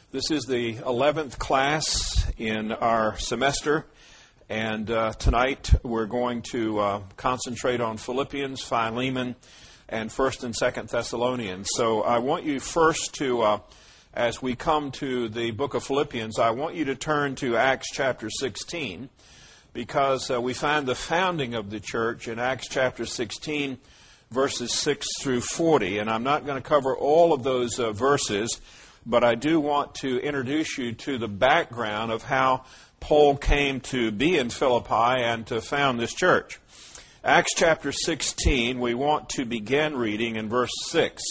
This is the 11th class in our semester, and tonight we're going to concentrate on Philippians, Philemon, and 1st and 2nd Thessalonians. So I want you first to, as we come to the book of Philippians, I want you to turn to Acts chapter 16, because we find the founding of the church in Acts chapter 16, verses 6 through 40. And I'm not going to cover all of those verses, but I do want to introduce you to the background of how Paul came to be in Philippi and to found this church. Acts chapter 16, we want to begin reading in verse 6.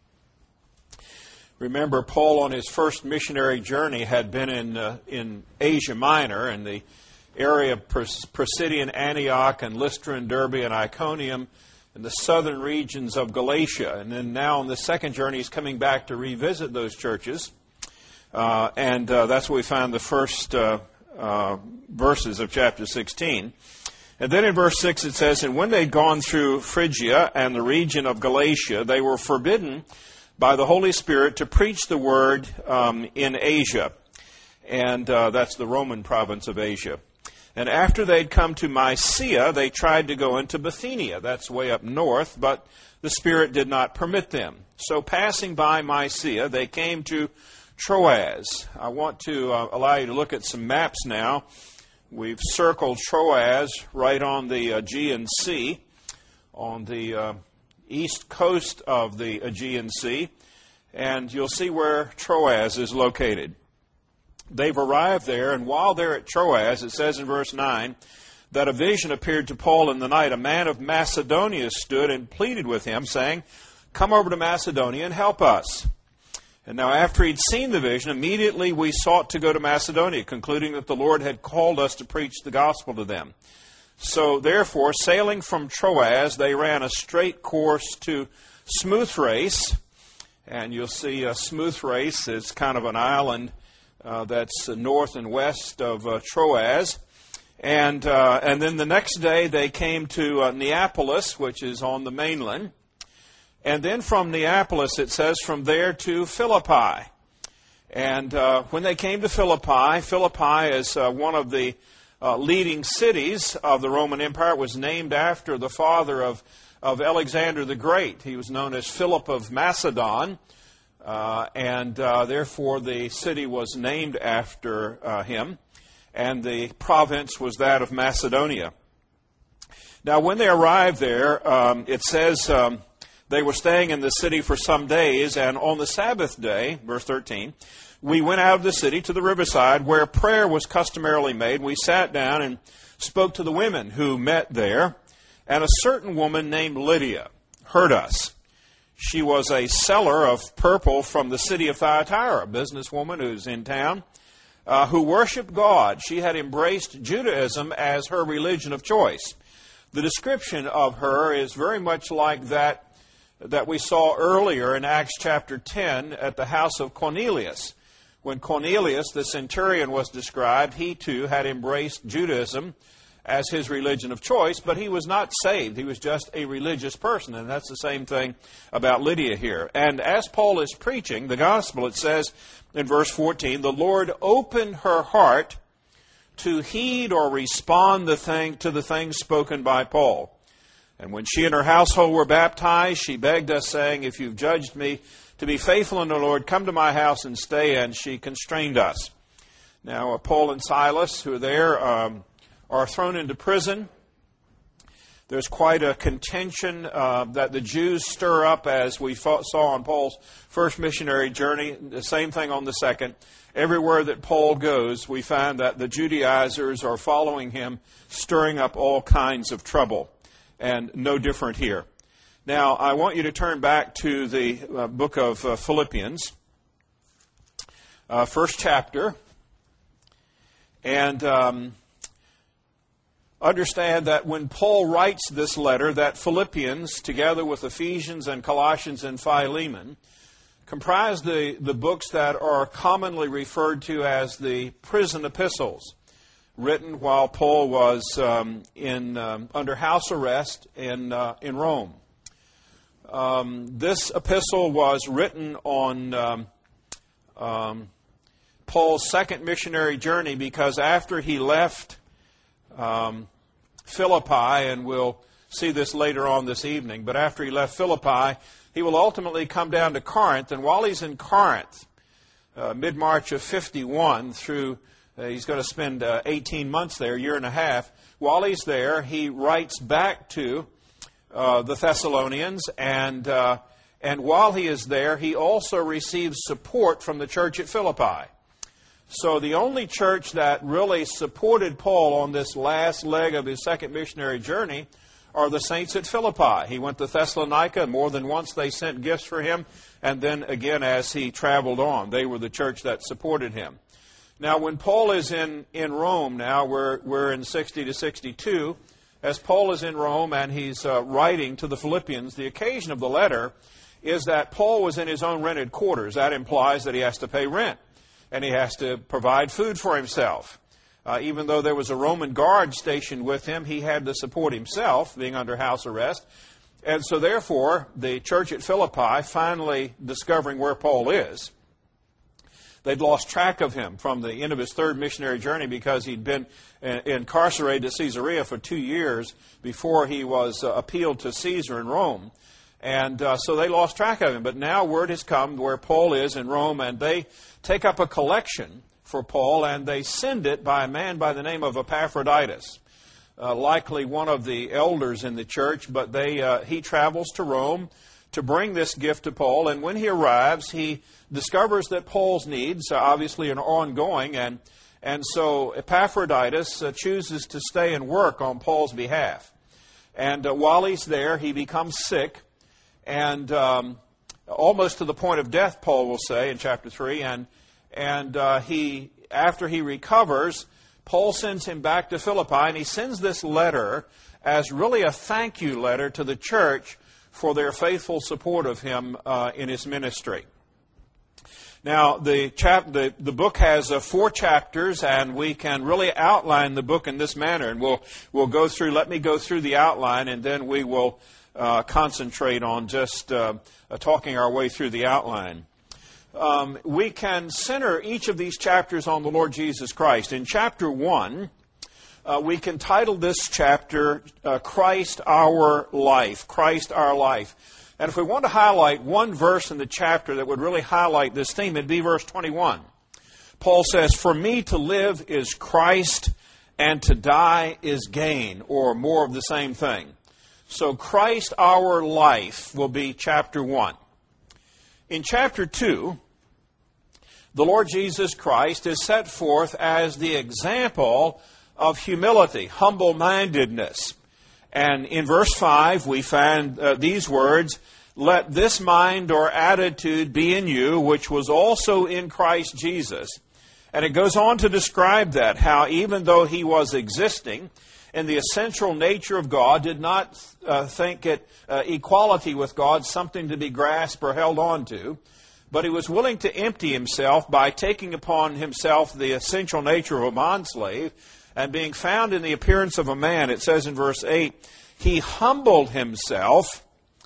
Remember, Paul on his first missionary journey had been in Asia Minor, in the area of Pisidian Antioch and Lystra and Derbe and Iconium, in the southern regions of Galatia. And then now on the second journey, he's coming back to revisit those churches. And that's where we find the first verses of chapter 16. And then in verse 6 it says, "And when they'd gone through Phrygia and the region of Galatia, they were forbidden by the Holy Spirit to preach the word in Asia." And that's the Roman province of Asia. "And after they'd come to Mysia, they tried to go into Bithynia." That's way up north, but the Spirit did not permit them. "So passing by Mysia, they came to Troas." I want to allow you to look at some maps now. We've circled Troas right on the Aegean Sea, on the east coast of the Aegean Sea, and you'll see where Troas is located. They've arrived there, and while they're at Troas, it says in verse 9, that a vision appeared to Paul in the night. A man of Macedonia stood and pleaded with him, saying, "Come over to Macedonia and help us." And now after he'd seen the vision, immediately we sought to go to Macedonia, concluding that the Lord had called us to preach the gospel to them. So therefore, sailing from Troas, they ran a straight course to Samothrace. And you'll see Samothrace is kind of an island that's north and west of Troas. And then the next day they came to Neapolis, which is on the mainland. And then from Neapolis, it says, from there to Philippi. And when they came to Philippi, Philippi is one of the leading cities of the Roman Empire. It was named after the father of Alexander the Great. He was known as Philip of Macedon. And therefore the city was named after him, and the province was that of Macedonia. Now when they arrived there, it says they were staying in the city for some days, and on the Sabbath day, verse 13, we went out of the city to the riverside where prayer was customarily made. We sat down and spoke to the women who met there, and a certain woman named Lydia heard us. She was a seller of purple from the city of Thyatira, a businesswoman who's in town, who worshiped God. She had embraced Judaism as her religion of choice. The description of her is very much like that we saw earlier in Acts chapter 10 at the house of Cornelius. When Cornelius, the centurion, was described, he too had embraced Judaism as his religion of choice, but he was not saved. He was just a religious person, and that's the same thing about Lydia here. And as Paul is preaching the gospel, it says in verse 14, the Lord opened her heart to heed or respond to the things spoken by Paul. And when she and her household were baptized, she begged us, saying, "If you've judged me to be faithful in the Lord, come to my house and stay." And she constrained us. Now, Paul and Silas, who are there, are thrown into prison. There's quite a contention that the Jews stir up, as we saw on Paul's first missionary journey. The same thing on the second. Everywhere that Paul goes, we find that the Judaizers are following him, stirring up all kinds of trouble. And no different here. Now, I want you to turn back to the book of Philippians, first chapter. And understand that when Paul writes this letter, that Philippians, together with Ephesians and Colossians and Philemon, comprise the books that are commonly referred to as the prison epistles, written while Paul was under house arrest in Rome. This epistle was written on Paul's second missionary journey, because after he left Philippi, and we'll see this later on this evening, but after he left Philippi, he will ultimately come down to Corinth, and while he's in Corinth, mid-March of 51 through, he's going to spend 18 months there, a year and a half. While he's there, he writes back to the Thessalonians, and while he is there, he also receives support from the church at Philippi. So the only church that really supported Paul on this last leg of his second missionary journey are the saints at Philippi. He went to Thessalonica. More than once they sent gifts for him. And then again as he traveled on, they were the church that supported him. Now when Paul is in Rome now, we're in 60 to 62. As Paul is in Rome and he's writing to the Philippians, the occasion of the letter is that Paul was in his own rented quarters. That implies that he has to pay rent. And he has to provide food for himself. Even though there was a Roman guard stationed with him, he had to support himself, being under house arrest. And so therefore, the church at Philippi, finally discovering where Paul is, they'd lost track of him from the end of his third missionary journey because he'd been incarcerated at Caesarea for 2 years before he was appealed to Caesar in Rome. And so they lost track of him. But now word has come where Paul is in Rome, and they take up a collection for Paul, and they send it by a man by the name of Epaphroditus, likely one of the elders in the church, but he travels to Rome to bring this gift to Paul. And when he arrives, he discovers that Paul's needs are obviously ongoing, and so Epaphroditus chooses to stay and work on Paul's behalf. And while he's there, he becomes sick, and almost to the point of death, Paul will say in chapter 3. And after he recovers, Paul sends him back to Philippi, and he sends this letter as really a thank you letter to the church for their faithful support of him in his ministry. Now, the book has 4 chapters, and we can really outline the book in this manner. And we'll go through. Let me go through the outline, and then we will concentrate on just talking our way through the outline. We can center each of these chapters on the Lord Jesus Christ. In chapter 1, we can title this chapter, Christ Our Life. Christ Our Life. And if we want to highlight one verse in the chapter that would really highlight this theme, it'd be verse 21. Paul says, "For me to live is Christ, and to die is gain," or more of the same thing. So Christ Our Life will be chapter 1. In chapter 2, the Lord Jesus Christ is set forth as the example of humility, humble-mindedness. And in verse 5, we find these words, "Let this mind or attitude be in you, which was also in Christ Jesus." And it goes on to describe that, how even though he was existing in the essential nature of God, did not think it equality with God something to be grasped or held on to, but he was willing to empty himself by taking upon himself the essential nature of a bondslave, and being found in the appearance of a man, it says in verse 8, he humbled himself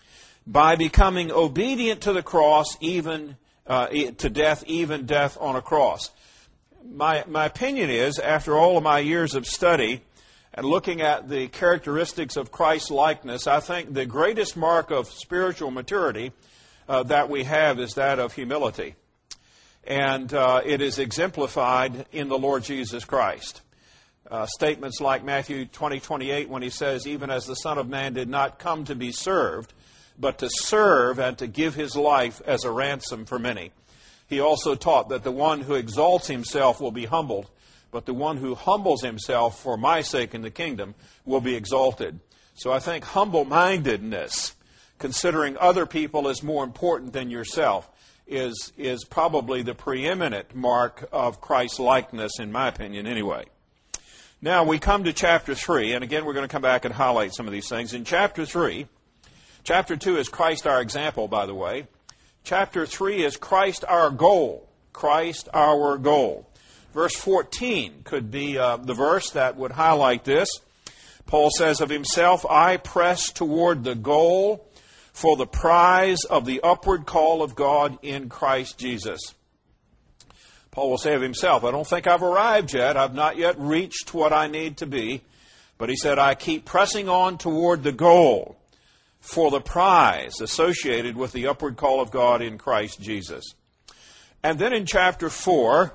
by becoming obedient to the cross, even to death, even death on a cross. My opinion is, after all of my years of study and looking at the characteristics of Christ's likeness, I think the greatest mark of spiritual maturity that we have is that of humility. And it is exemplified in the Lord Jesus Christ. Statements like Matthew 20:28, when he says, "Even as the Son of Man did not come to be served, but to serve and to give his life as a ransom for many." He also taught that the one who exalts himself will be humbled, but the one who humbles himself for my sake in the kingdom will be exalted. So I think humble-mindedness, considering other people as more important than yourself, is probably the preeminent mark of Christ's likeness, in my opinion, anyway. Now we come to chapter 3, and again we're going to come back and highlight some of these things. In chapter 3, chapter 2 is Christ our example, by the way. Chapter 3 is Christ our goal. Christ our goal. Verse 14 could be the verse that would highlight this. Paul says of himself, "I press toward the goal for the prize of the upward call of God in Christ Jesus." Paul will say of himself, I don't think I've arrived yet. I've not yet reached what I need to be. But he said, I keep pressing on toward the goal for the prize associated with the upward call of God in Christ Jesus. And then in chapter 4,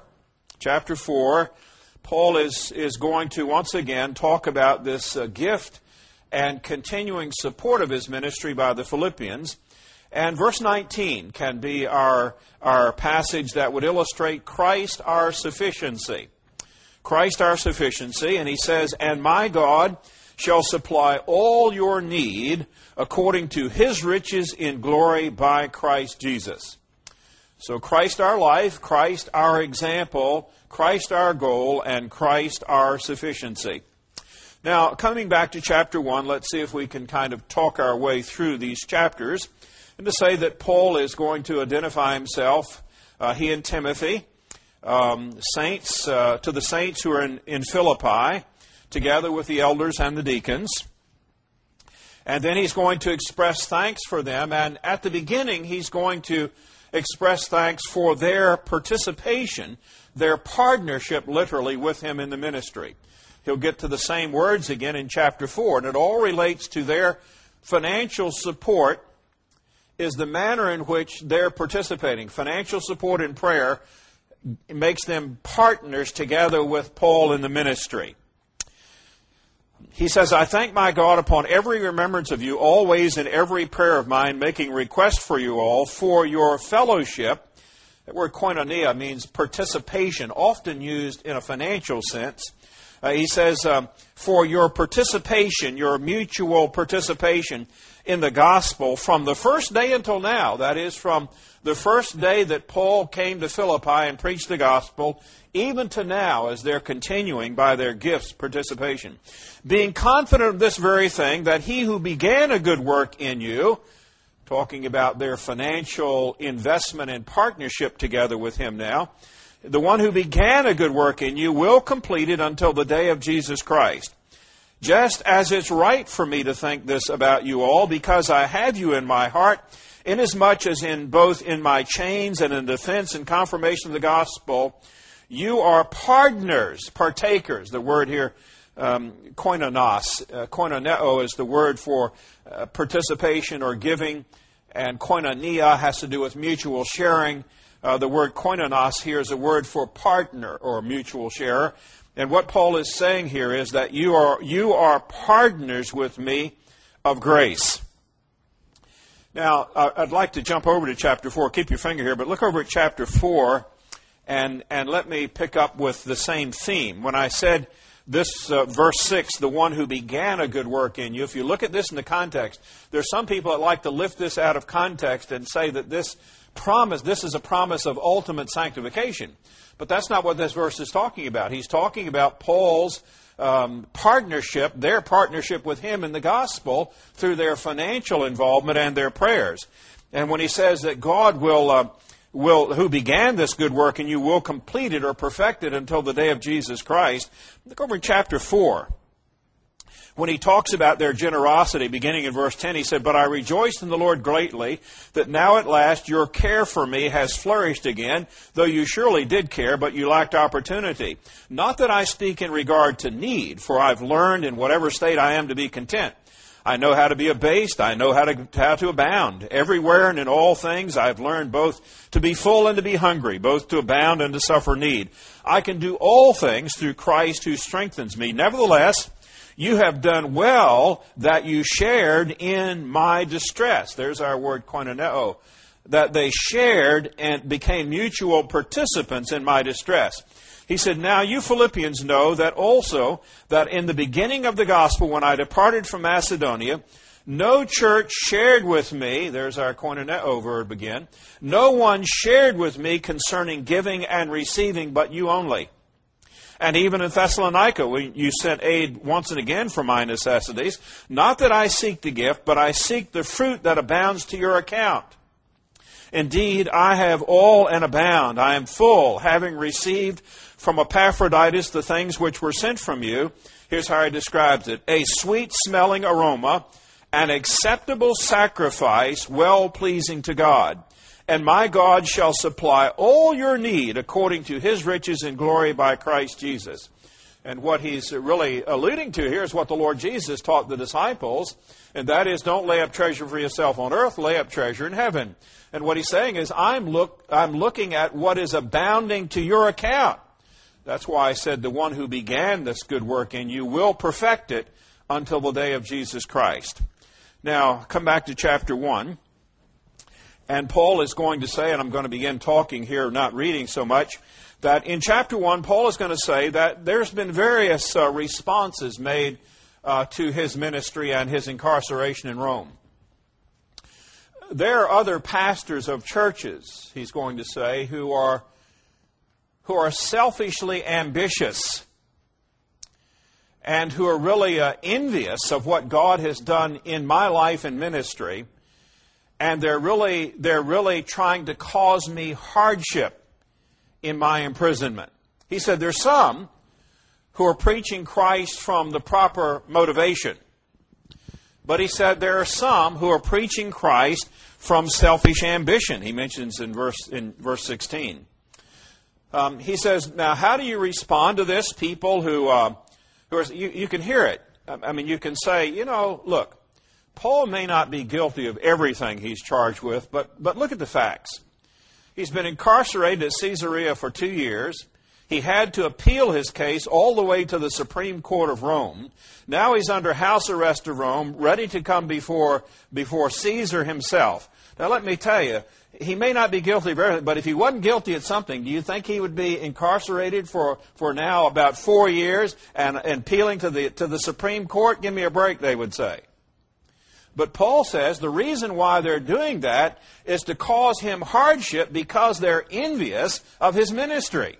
Paul is going to once again talk about this gift and continuing support of his ministry by the Philippians. And verse 19 can be our passage that would illustrate Christ our sufficiency. Christ our sufficiency, and he says, and my God shall supply all your need according to his riches in glory by Christ Jesus. So Christ our life, Christ our example, Christ our goal, and Christ our sufficiency. Now, coming back to chapter 1, let's see if we can kind of talk our way through these chapters. And to say that Paul is going to identify himself, he and Timothy, to the saints who are in Philippi, together with the elders and the deacons. And then he's going to express thanks for them. And at the beginning, he's going to express thanks for their participation, their partnership, literally, with him in the ministry. He'll get to the same words again in chapter 4. And it all relates to their financial support is the manner in which they're participating. Financial support in prayer makes them partners together with Paul in the ministry. He says, I thank my God upon every remembrance of you, always in every prayer of mine, making request for you all, for your fellowship. That word koinonia means participation, often used in a financial sense. He says, for your participation, your mutual participation in the gospel from the first day until now, that is, from the first day that Paul came to Philippi and preached the gospel, even to now as they're continuing by their gifts participation. Being confident of this very thing, that he who began a good work in you, talking about their financial investment and partnership together with him now, the one who began a good work in you will complete it until the day of Jesus Christ. Just as it's right for me to think this about you all, because I have you in my heart, inasmuch as in both in my chains and in defense and confirmation of the gospel, you are partners, partakers. The word here, koinonos. Koinoneo is the word for participation or giving, and koinonia has to do with mutual sharing. The word koinonos here is a word for partner or mutual sharer. And what Paul is saying here is that you are partners with me of grace. Now, I'd like to jump over to chapter 4. Keep your finger here, but look over at chapter 4 and let me pick up with the same theme. When I said this verse 6, the one who began a good work in you, if you look at this in the context, there's some people that like to lift this out of context and say that this is a promise of ultimate sanctification. But that's not what this verse is talking about. He's talking about Paul's partnership, their partnership with him in the gospel through their financial involvement and their prayers. And when he says that God will, who began this good work in you, will complete it or perfect it until the day of Jesus Christ, look over in chapter 4. When he talks about their generosity, beginning in verse 10, he said, But I rejoiced in the Lord greatly, that now at last your care for me has flourished again, though you surely did care, but you lacked opportunity. Not that I speak in regard to need, for I've learned in whatever state I am to be content. I know how to be abased, I know how to abound. Everywhere and in all things I've learned both to be full and to be hungry, both to abound and to suffer need. I can do all things through Christ who strengthens me. Nevertheless, you have done well that you shared in my distress. There's our word koinoneo. That they shared and became mutual participants in my distress. He said, Now you Philippians know that also that in the beginning of the gospel, when I departed from Macedonia, no church shared with me, there's our koinoneo verb again, no one shared with me concerning giving and receiving, but you only. And even in Thessalonica, you sent aid once and again for my necessities. Not that I seek the gift, but I seek the fruit that abounds to your account. Indeed, I have all and abound. I am full, having received from Epaphroditus the things which were sent from you. Here's how he describes it. A sweet-smelling aroma, an acceptable sacrifice, well-pleasing to God. and my God shall supply all your need according to his riches and glory by Christ Jesus. And what he's really alluding to here is what the Lord Jesus taught the disciples, and that is, don't lay up treasure for yourself on earth, lay up treasure in heaven. And what he's saying is, I'm looking at what is abounding to your account. That's why I said the one who began this good work in you will perfect it until the day of Jesus Christ. Now, come back to chapter 1. And Paul is going to say, and I'm going to begin talking here, not reading so much, that in chapter 1, Paul is going to say that there's been various responses made to his ministry and his incarceration in Rome. There are other pastors of churches, he's going to say, who are selfishly ambitious and who are really envious of what God has done in my life and ministry, and they're really trying to cause me hardship in my imprisonment. He said there's some who are preaching Christ from the proper motivation, but he said there are some who are preaching Christ from selfish ambition. He mentions in verse 16. He says, now how do you respond to this? People who are, you can hear it. I mean, you can say, look, Paul may not be guilty of everything he's charged with, but look at the facts. He's been incarcerated at Caesarea for 2 years. He had to appeal his case all the way to the Supreme Court of Rome. Now he's under house arrest of Rome, ready to come before Caesar himself. Now let me tell you, he may not be guilty of everything, but if he wasn't guilty of something, do you think he would be incarcerated for now about 4 years and appealing to the Supreme Court? Give me a break, they would say. But Paul says the reason why they're doing that is to cause him hardship because they're envious of his ministry.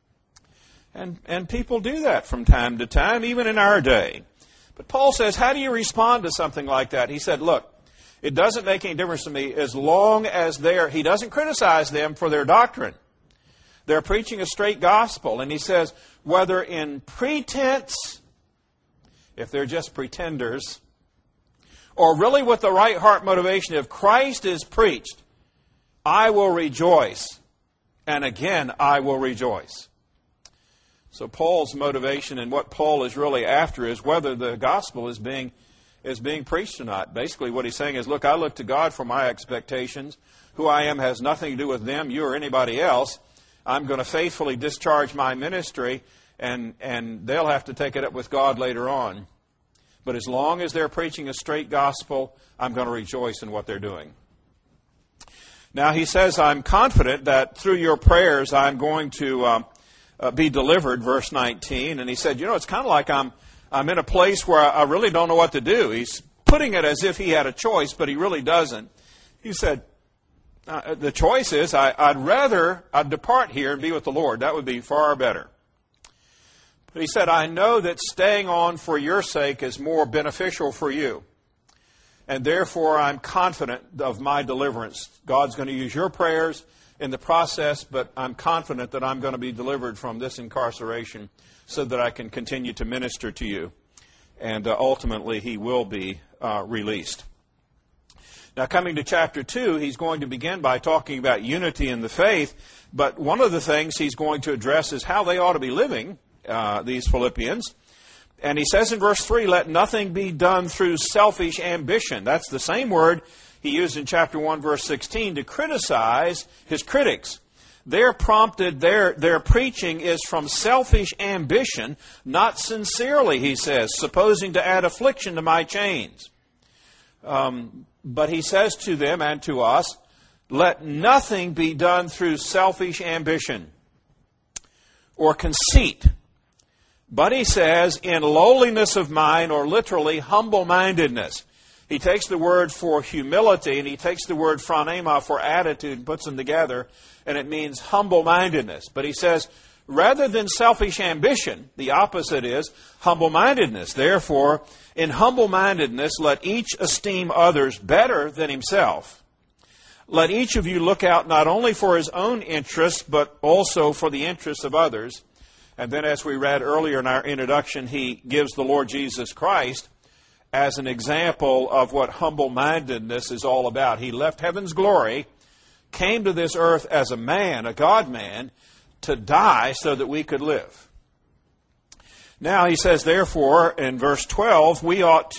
And people do that from time to time, even in our day. But Paul says, how do you respond to something like that? He said, look, it doesn't make any difference to me as long as he doesn't criticize them for their doctrine. They're preaching a straight gospel. And he says, whether in pretense, if they're just pretenders, or really with the right heart motivation, if Christ is preached, I will rejoice. And again, I will rejoice. So Paul's motivation and what Paul is really after is whether the gospel is being preached or not. Basically what he's saying is, look, I look to God for my expectations. Who I am has nothing to do with them, you or anybody else. I'm going to faithfully discharge my ministry, and they'll have to take it up with God later on. But as long as they're preaching a straight gospel, I'm going to rejoice in what they're doing. Now he says, I'm confident that through your prayers I'm going to be delivered, verse 19. And he said, it's kind of like I'm in a place where I really don't know what to do. He's putting it as if he had a choice, but he really doesn't. He said, the choice is I'd depart here and be with the Lord. That would be far better. But he said, I know that staying on for your sake is more beneficial for you. And therefore, I'm confident of my deliverance. God's going to use your prayers in the process, but I'm confident that I'm going to be delivered from this incarceration so that I can continue to minister to you. And ultimately, he will be released. Now, coming to chapter 2, he's going to begin by talking about unity in the faith. But one of the things he's going to address is how they ought to be living, these Philippians. And he says in verse 3, let nothing be done through selfish ambition. That's the same word he used in chapter 1, verse 16, to criticize his critics. They're prompted, their preaching is from selfish ambition, not sincerely, he says, supposing to add affliction to my chains. But he says to them and to us, let nothing be done through selfish ambition or conceit. But he says, in lowliness of mind, or literally humble-mindedness. He takes the word for humility and he takes the word phronema for attitude and puts them together, and it means humble-mindedness. But he says, rather than selfish ambition, the opposite is humble-mindedness. Therefore, in humble-mindedness, let each esteem others better than himself. Let each of you look out not only for his own interests, but also for the interests of others. And then, as we read earlier in our introduction, he gives the Lord Jesus Christ as an example of what humble-mindedness is all about. He left heaven's glory came to this earth as a man, a God-man, to die so that we could live. Now he says, therefore, in verse 12, we ought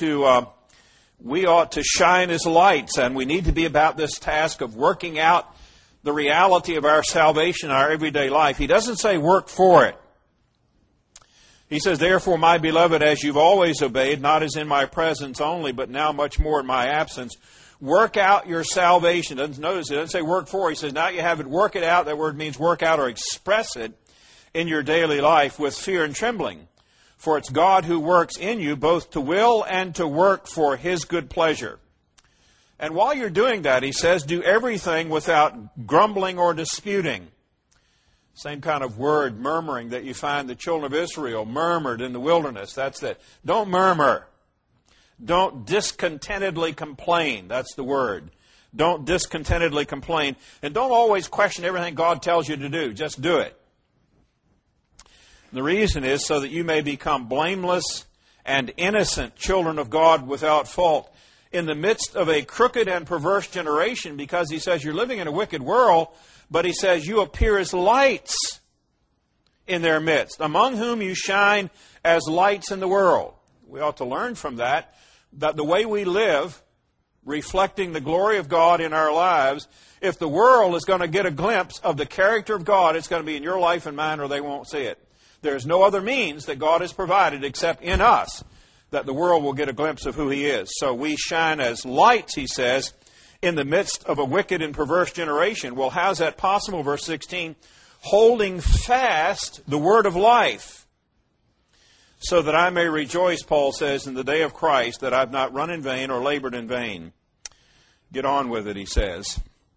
to shine as lights, and we need to be about this task of working out the reality of our salvation in our everyday life. He doesn't say work for it. He says, therefore, my beloved, as you've always obeyed, not as in my presence only, but now much more in my absence, work out your salvation. Notice it doesn't say work for. He says, now you have it, work it out. That word means work out or express it in your daily life with fear and trembling. For it's God who works in you both to will and to work for His good pleasure. And while you're doing that, he says, do everything without grumbling or disputing. Same kind of word, murmuring, that you find the children of Israel murmured in the wilderness. That's it. Don't murmur. Don't discontentedly complain. That's the word. Don't discontentedly complain. And don't always question everything God tells you to do. Just do it. The reason is so that you may become blameless and innocent children of God without fault in the midst of a crooked and perverse generation, because he says you're living in a wicked world, but he says you appear as lights in their midst, among whom you shine as lights in the world. We ought to learn from that the way we live, reflecting the glory of God in our lives, if the world is going to get a glimpse of the character of God, it's going to be in your life and mine, or they won't see it. There's no other means that God has provided except in us that the world will get a glimpse of who He is. So we shine as lights, he says, in the midst of a wicked and perverse generation. Well, how's that possible? Verse 16, holding fast the word of life, so that I may rejoice, Paul says, in the day of Christ, that I've not run in vain or labored in vain. Get on with it, he says.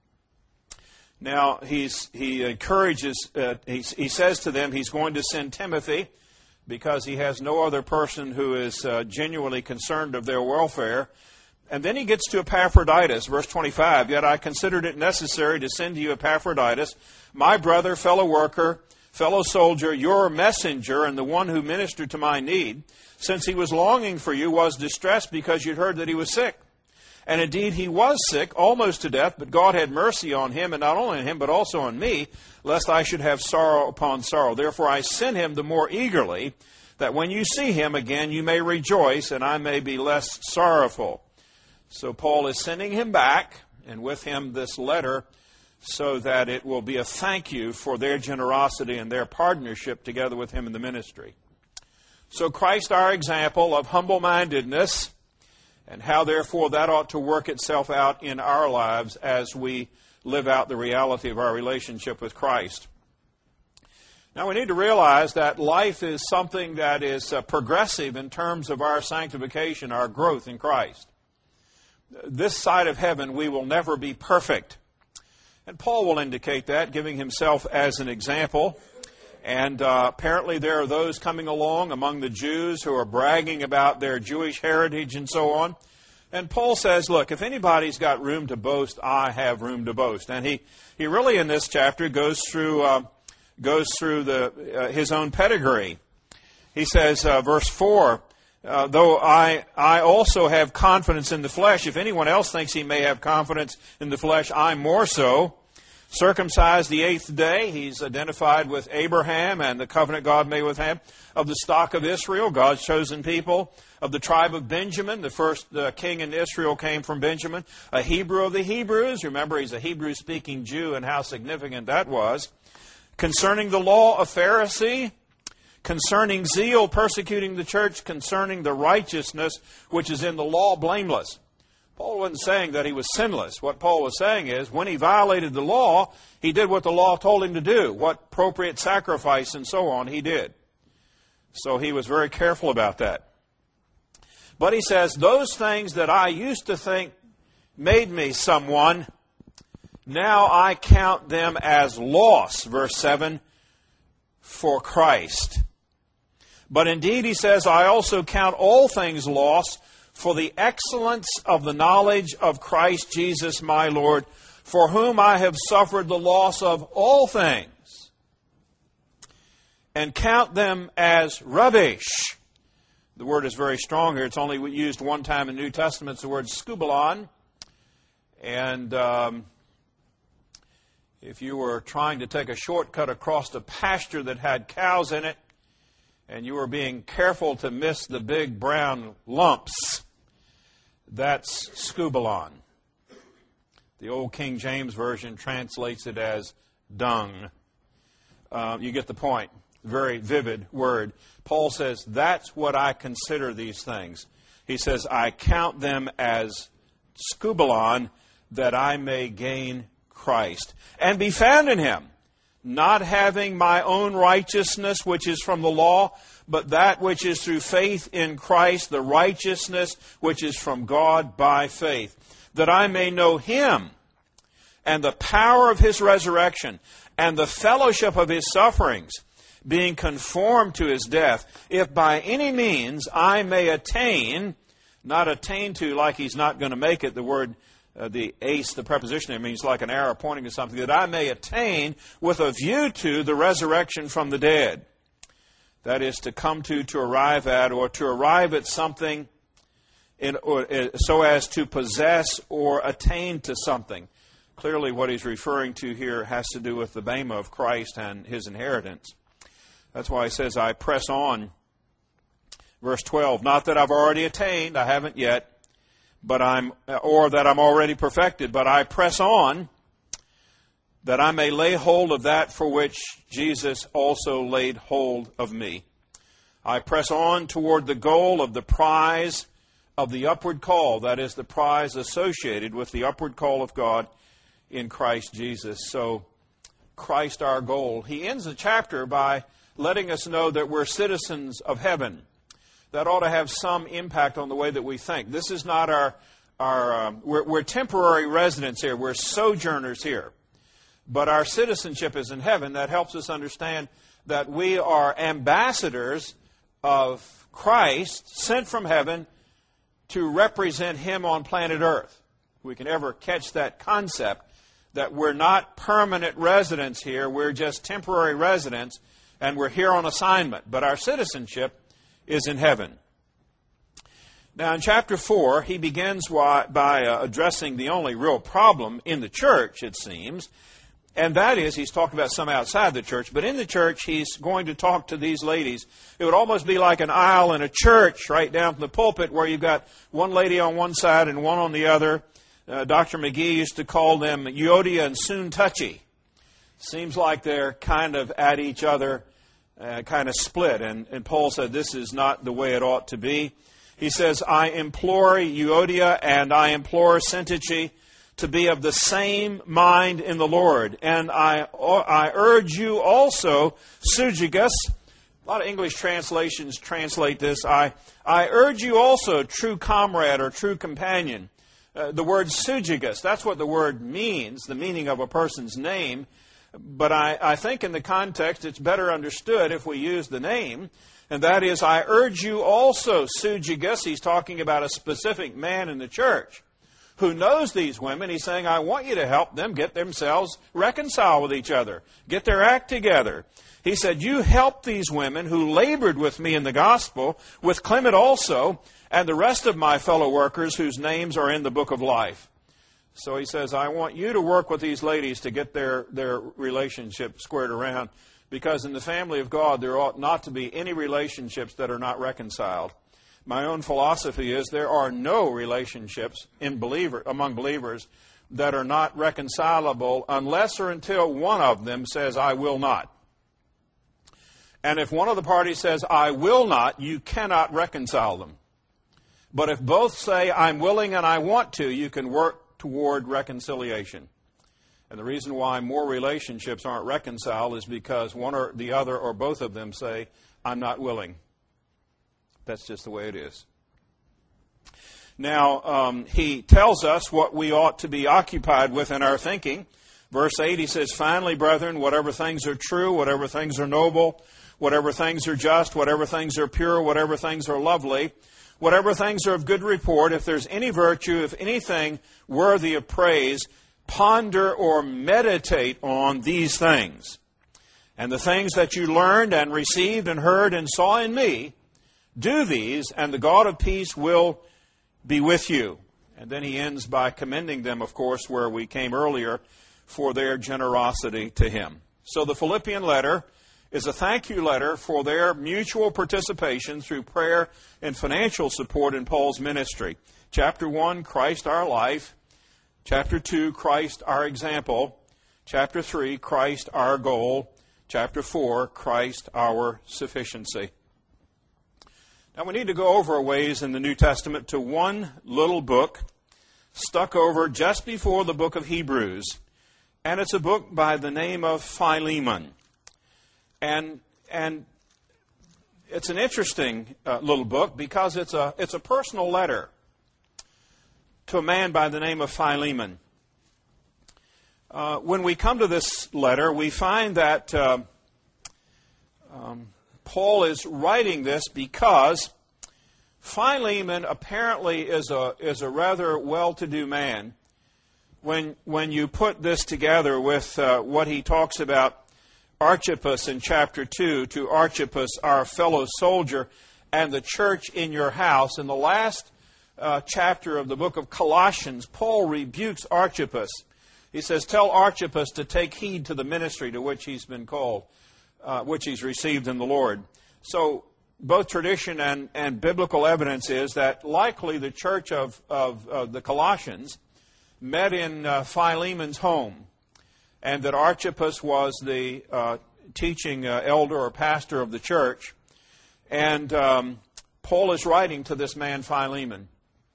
Now, he encourages, he says to them he's going to send Timothy, because he has no other person who is genuinely concerned of their welfare. And then he gets to Epaphroditus, verse 25. Yet I considered it necessary to send to you Epaphroditus, my brother, fellow worker, fellow soldier, your messenger, and the one who ministered to my need, since he was longing for you, was distressed because you'd heard that he was sick. And indeed he was sick, almost to death, but God had mercy on him, and not only on him, but also on me, lest I should have sorrow upon sorrow. Therefore I sent him the more eagerly, that when you see him again you may rejoice, and I may be less sorrowful. So Paul is sending him back, and with him this letter, so that it will be a thank you for their generosity and their partnership together with him in the ministry. So Christ, our example of humble-mindedness, and how, therefore, that ought to work itself out in our lives as we live out the reality of our relationship with Christ. Now, we need to realize that life is something that is progressive in terms of our sanctification, our growth in Christ. This side of heaven, we will never be perfect. And Paul will indicate that, giving himself as an example. And apparently there are those coming along among the Jews who are bragging about their Jewish heritage and so on. And Paul says, look, if anybody's got room to boast, I have room to boast. And he really in this chapter goes through his own pedigree. He says, verse 4, though I also have confidence in the flesh, if anyone else thinks he may have confidence in the flesh, I more so. Circumcised the 8th day, he's identified with Abraham and the covenant God made with him. Of the stock of Israel, God's chosen people. Of the tribe of Benjamin, the first king in Israel came from Benjamin. A Hebrew of the Hebrews, remember he's a Hebrew-speaking Jew, and how significant that was. Concerning the law, a Pharisee. Concerning zeal, persecuting the church. Concerning the righteousness which is in the law, blameless. Paul wasn't saying that he was sinless. What Paul was saying is, when he violated the law, he did what the law told him to do. What appropriate sacrifice and so on he did. So he was very careful about that. But he says, those things that I used to think made me someone, now I count them as loss, verse 7, for Christ. But indeed, he says, I also count all things loss for the excellence of the knowledge of Christ Jesus my Lord, for whom I have suffered the loss of all things, and count them as rubbish. The word is very strong here. It's only used one time in the New Testament. It's the word skubalon. And If you were trying to take a shortcut across a pasture that had cows in it, and you were being careful to miss the big brown lumps, that's scubalon. The old King James Version translates it as dung. You get the point. Very vivid word. Paul says, that's what I consider these things. He says, I count them as scubalon, that I may gain Christ and be found in Him, not having my own righteousness, which is from the law, but that which is through faith in Christ, the righteousness which is from God by faith, that I may know Him and the power of His resurrection and the fellowship of His sufferings, being conformed to His death, if by any means I may attain, not attain to like He's not going to make it, the word, the ace, the preposition, it means like an arrow pointing to something, that I may attain with a view to the resurrection from the dead. That is to come to arrive at, or to arrive at something so as to possess or attain to something. Clearly what he's referring to here has to do with the bema of Christ and His inheritance. That's why he says, I press on. Verse 12, not that I've already attained, I haven't yet, or that I'm already perfected, but I press on, that I may lay hold of that for which Jesus also laid hold of me. I press on toward the goal of the prize of the upward call, that is, the prize associated with the upward call of God in Christ Jesus. So, Christ our goal. He ends the chapter by letting us know that we're citizens of heaven. That ought to have some impact on the way that we think. This is not we're temporary residents here. We're sojourners here. But our citizenship is in heaven. That helps us understand that we are ambassadors of Christ, sent from heaven to represent Him on planet Earth. We can ever catch that concept that we're not permanent residents here. We're just temporary residents, and we're here on assignment. But our citizenship is in heaven. Now, in chapter 4, he begins by addressing the only real problem in the church, it seems, and that is, he's talking about some outside the church, but in the church, he's going to talk to these ladies. It would almost be like an aisle in a church, right down from the pulpit, where you've got one lady on one side and one on the other. Dr. McGee used to call them Euodia and Soon-Touchy. Seems like they're kind of at each other, kind of split. And Paul said this is not the way it ought to be. He says, I implore Euodia and I implore Syntyche to be of the same mind in the Lord. And I urge you also, Syzygus. A lot of English translations translate this. I urge you also, true comrade or true companion. The word Syzygus, that's what the word means, the meaning of a person's name. But I think in the context it's better understood if we use the name. And that is, I urge you also, Syzygus. He's talking about a specific man in the church who knows these women. He's saying, I want you to help them get themselves reconciled with each other, get their act together. He said, you help these women who labored with me in the gospel, with Clement also, and the rest of my fellow workers whose names are in the book of life. So he says, I want you to work with these ladies to get their relationship squared around, because in the family of God there ought not to be any relationships that are not reconciled. My own philosophy is there are no relationships among believers that are not reconcilable unless or until one of them says, I will not. And if one of the parties says, I will not, you cannot reconcile them. But if both say, I'm willing and I want to, you can work toward reconciliation. And the reason why more relationships aren't reconciled is because one or the other or both of them say, I'm not willing. That's just the way it is. Now, he tells us what we ought to be occupied with in our thinking. Verse 8, he says, finally, brethren, whatever things are true, whatever things are noble, whatever things are just, whatever things are pure, whatever things are lovely, whatever things are of good report, if there's any virtue, if anything worthy of praise, ponder or meditate on these things. And the things that you learned and received and heard and saw in me, do these, and the God of peace will be with you. And then he ends by commending them, of course, where we came earlier, for their generosity to him. So the Philippian letter is a thank you letter for their mutual participation through prayer and financial support in Paul's ministry. Chapter 1, Christ our life. Chapter 2, Christ our example. Chapter 3, Christ our goal. Chapter 4, Christ our sufficiency. Now we need to go over a ways in the New Testament to one little book stuck over just before the book of Hebrews. And it's a book by the name of Philemon. And it's an interesting little book because it's a personal letter to a man by the name of Philemon. When we come to this letter, we find that Paul is writing this because Philemon apparently is a rather well-to-do man. When you put this together with what he talks about Archippus in chapter 2, to Archippus, our fellow soldier, and the church in your house. In the last chapter of the book of Colossians, Paul rebukes Archippus. He says, tell Archippus to take heed to the ministry to which he's been called, which he's received in the Lord. So both tradition and biblical evidence is that likely the church of the Colossians met in Philemon's home, and that Archippus was the teaching elder or pastor of the church. And Paul is writing to this man Philemon.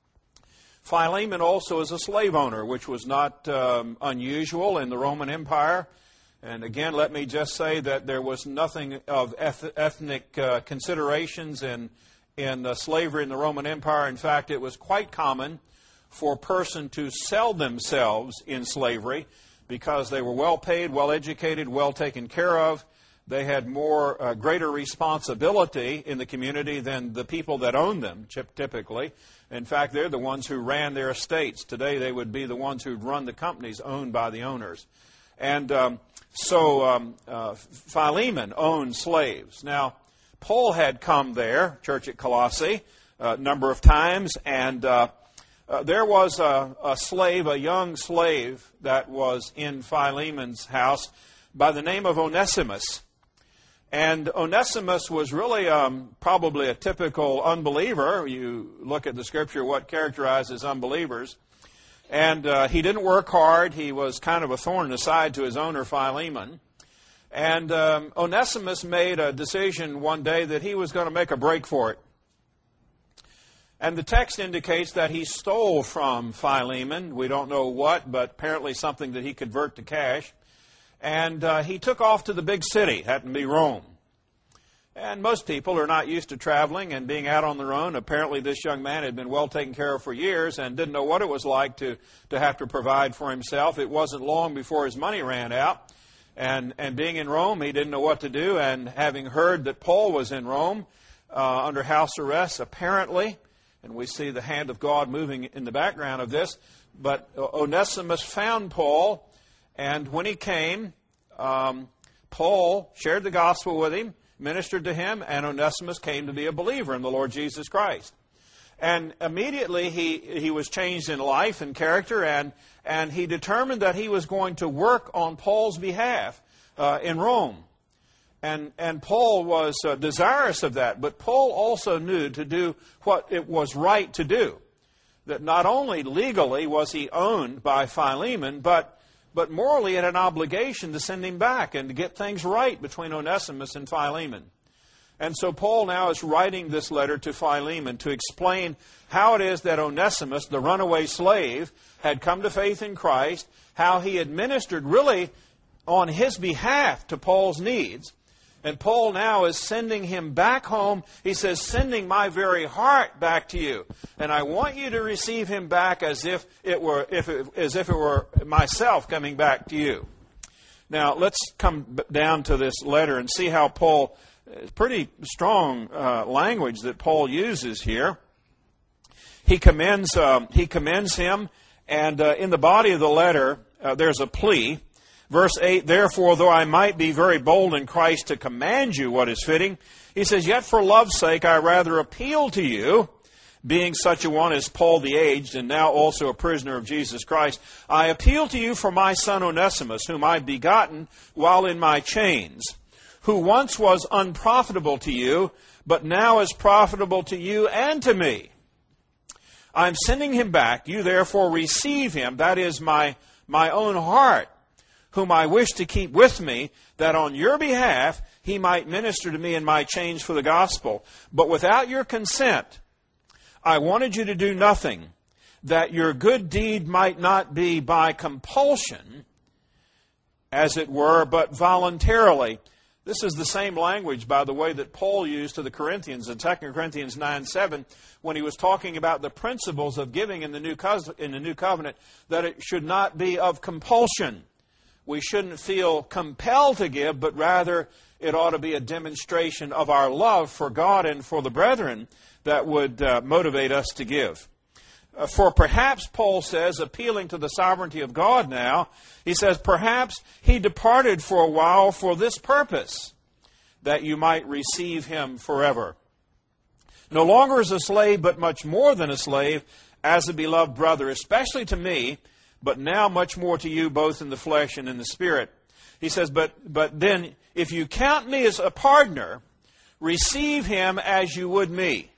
Philemon also is a slave owner, which was not unusual in the Roman Empire. And again, let me just say that there was nothing of ethnic considerations in slavery in the Roman Empire. In fact, it was quite common for a person to sell themselves in slavery because they were well paid, well educated, well taken care of. They had greater responsibility in the community than the people that owned them, typically. In fact, they're the ones who ran their estates. Today, they would be the ones who'd run the companies owned by the owners. And so Philemon owned slaves. Now, Paul had come there, church at Colossae, a number of times, and there was a slave, a young slave, that was in Philemon's house by the name of Onesimus. And Onesimus was really probably a typical unbeliever. You look at the Scripture, what characterizes unbelievers. And he didn't work hard. He was kind of a thorn in the side to his owner, Philemon. And Onesimus made a decision one day that he was going to make a break for it. And the text indicates that he stole from Philemon. We don't know what, but apparently something that he could convert to cash. And he took off to the big city, happened to be Rome. And most people are not used to traveling and being out on their own. Apparently this young man had been well taken care of for years and didn't know what it was like to have to provide for himself. It wasn't long before his money ran out. And being in Rome, he didn't know what to do. And having heard that Paul was in Rome under house arrest, apparently, and we see the hand of God moving in the background of this, but Onesimus found Paul. And when he came, Paul shared the gospel with him, ministered to him, and Onesimus came to be a believer in the Lord Jesus Christ. And immediately he was changed in life and character, and he determined that he was going to work on Paul's behalf in Rome. And Paul was desirous of that, but Paul also knew to do what it was right to do. That not only legally was he owned by Philemon, but morally it had an obligation to send him back and to get things right between Onesimus and Philemon. And so Paul now is writing this letter to Philemon to explain how it is that Onesimus, the runaway slave, had come to faith in Christ, how he had ministered really on his behalf to Paul's needs. And Paul now is sending him back home. He says, sending my very heart back to you. And I want you to receive him back as if it were myself coming back to you. Now, let's come down to this letter and see how Paul, pretty strong language that Paul uses here. He commends him, and in the body of the letter, there's a plea. Verse 8, therefore, though I might be very bold in Christ to command you what is fitting, he says, yet for love's sake I rather appeal to you, being such a one as Paul the aged, and now also a prisoner of Jesus Christ, I appeal to you for my son Onesimus, whom I begotten while in my chains, who once was unprofitable to you, but now is profitable to you and to me. I am sending him back. You therefore receive him, that is my own heart, whom I wish to keep with me, that on your behalf he might minister to me in my chains for the gospel. But without your consent, I wanted you to do nothing, that your good deed might not be by compulsion, as it were, but voluntarily. This is the same language, by the way, that Paul used to the Corinthians in 2 Corinthians 9:7, when he was talking about the principles of giving in the New Covenant, that it should not be of compulsion. We shouldn't feel compelled to give, but rather it ought to be a demonstration of our love for God and for the brethren that would motivate us to give. For perhaps, Paul says, appealing to the sovereignty of God now, he says, perhaps he departed for a while for this purpose, that you might receive him forever. No longer as a slave, but much more than a slave, as a beloved brother, especially to me, but now much more to you, both in the flesh and in the spirit. He says, but then, if you count me as a partner, receive him as you would me.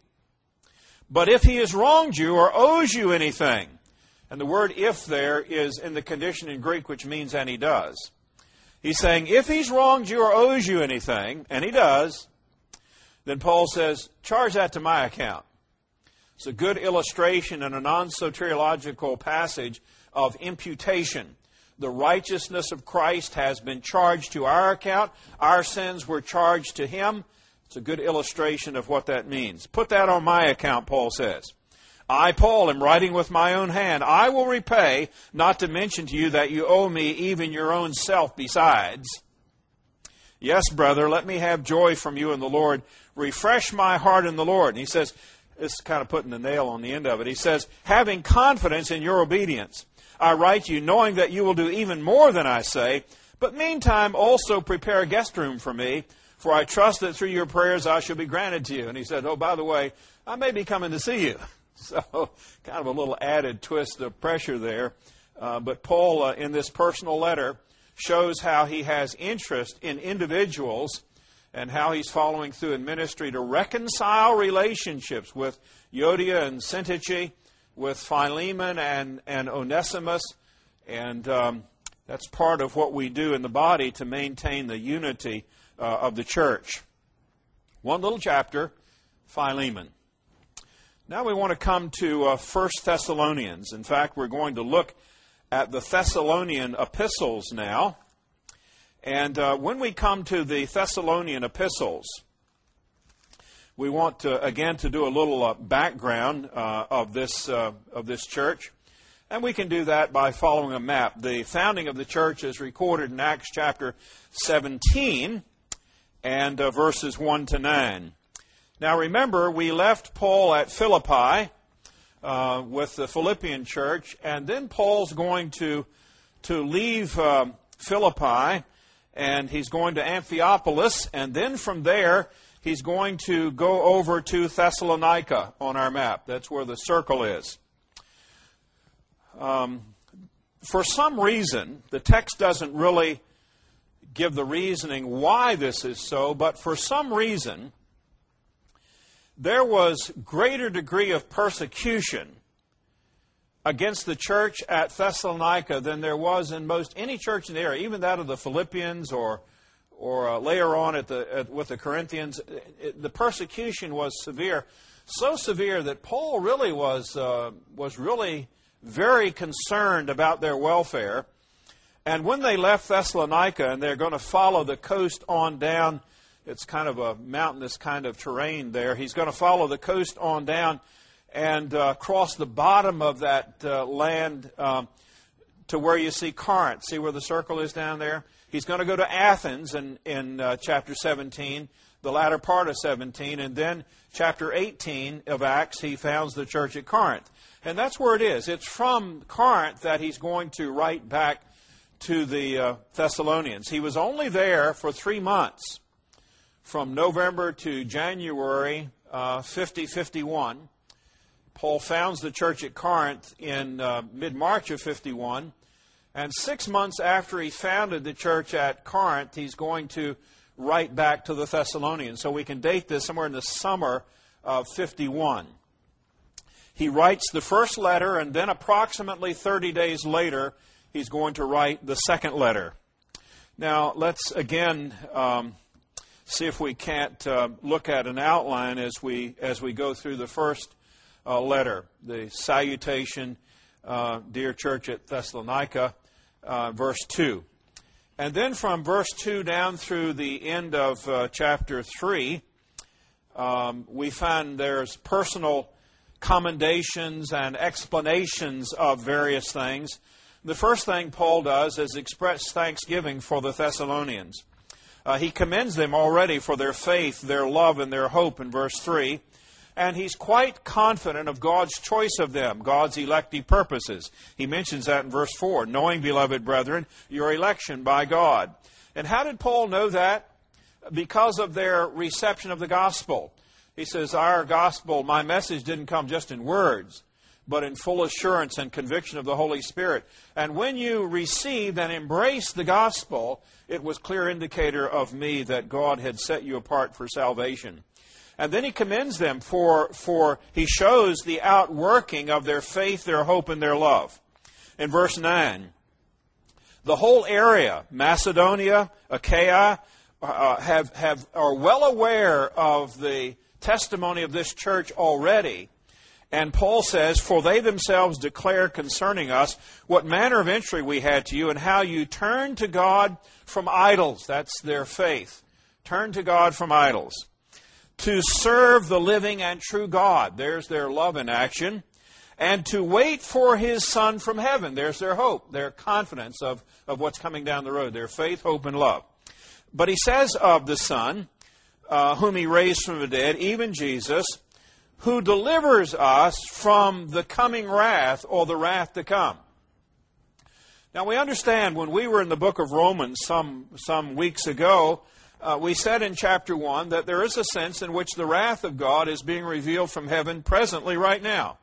But if he has wronged you or owes you anything, and the word if there is in the condition in Greek, which means and he does. He's saying, if he's wronged you or owes you anything, and he does, then Paul says, charge that to my account. It's a good illustration in a non-soteriological passage of imputation. The righteousness of Christ has been charged to our account. Our sins were charged to him. It's a good illustration of what that means. Put that on my account, Paul says. I, Paul, am writing with my own hand. I will repay, not to mention to you that you owe me even your own self besides. Yes, brother, let me have joy from you in the Lord. Refresh my heart in the Lord. And he says, this is kind of putting the nail on the end of it. He says, having confidence in your obedience, I write to you, knowing that you will do even more than I say, but meantime also prepare a guest room for me, for I trust that through your prayers I shall be granted to you. And he said, oh, by the way, I may be coming to see you. So kind of a little added twist of pressure there. But Paul, in this personal letter, shows how he has interest in individuals and how he's following through in ministry to reconcile relationships with Euodia and Syntyche, with Philemon and Onesimus. And that's part of what we do in the body to maintain the unity of the church. One little chapter, Philemon. Now we want to come to 1 Thessalonians. In fact, we're going to look at the Thessalonian epistles now. And when we come to the Thessalonian epistles, we want to, again, to do a little background of this church. And we can do that by following a map. The founding of the church is recorded in Acts chapter 17 and verses 1 to 9. Now remember, we left Paul at Philippi with the Philippian church, and then Paul's going to leave Philippi, and he's going to Amphipolis, and then from there he's going to go over to Thessalonica on our map. That's where the circle is. For some reason, the text doesn't really give the reasoning why this is so, but for some reason, there was greater degree of persecution against the church at Thessalonica than there was in most any church in the area, even that of the Philippians or later on with the Corinthians. The persecution was severe, so severe that Paul really was really very concerned about their welfare. And when they left Thessalonica and they're going to follow the coast on down, it's kind of a mountainous kind of terrain there. He's going to follow the coast on down and cross the bottom of that land to where you see Corinth. See where the circle is down there? He's going to go to Athens in chapter 17, the latter part of 17, and then chapter 18 of Acts, he founds the church at Corinth. And that's where it is. It's from Corinth that he's going to write back to the Thessalonians. He was only there for 3 months, from November to January 50-51. Paul founds the church at Corinth in mid-March of 51, and 6 months after he founded the church at Corinth, he's going to write back to the Thessalonians. So we can date this somewhere in the summer of 51. He writes the first letter, and then approximately 30 days later, he's going to write the second letter. Now, let's again see if we can't look at an outline as we go through the first letter, the salutation, dear church at Thessalonica, verse 2. And then from verse 2 down through the end of chapter 3, we find there's personal commendations and explanations of various things. The first thing Paul does is express thanksgiving for the Thessalonians. He commends them already for their faith, their love, and their hope in verse 3. And he's quite confident of God's choice of them, God's elective purposes. He mentions that in verse 4, knowing, beloved brethren, your election by God. And how did Paul know that? Because of their reception of the gospel. He says, our gospel, my message didn't come just in words, but in full assurance and conviction of the Holy Spirit. And when you received and embraced the gospel, it was a clear indicator of me that God had set you apart for salvation. And then he commends them for he shows the outworking of their faith, their hope, and their love. In verse 9, the whole area, Macedonia, Achaia, are well aware of the testimony of this church already. And Paul says, for they themselves declare concerning us what manner of entry we had to you and how you turned to God from idols. That's their faith. Turn to God from idols. To serve the living and true God. There's their love in action. And to wait for His Son from heaven. There's their hope, their confidence of what's coming down the road. Their faith, hope, and love. But he says of the Son, whom He raised from the dead, even Jesus, who delivers us from the coming wrath or the wrath to come. Now we understand when we were in the book of Romans some weeks ago, we said in chapter 1 that there is a sense in which the wrath of God is being revealed from heaven presently right now.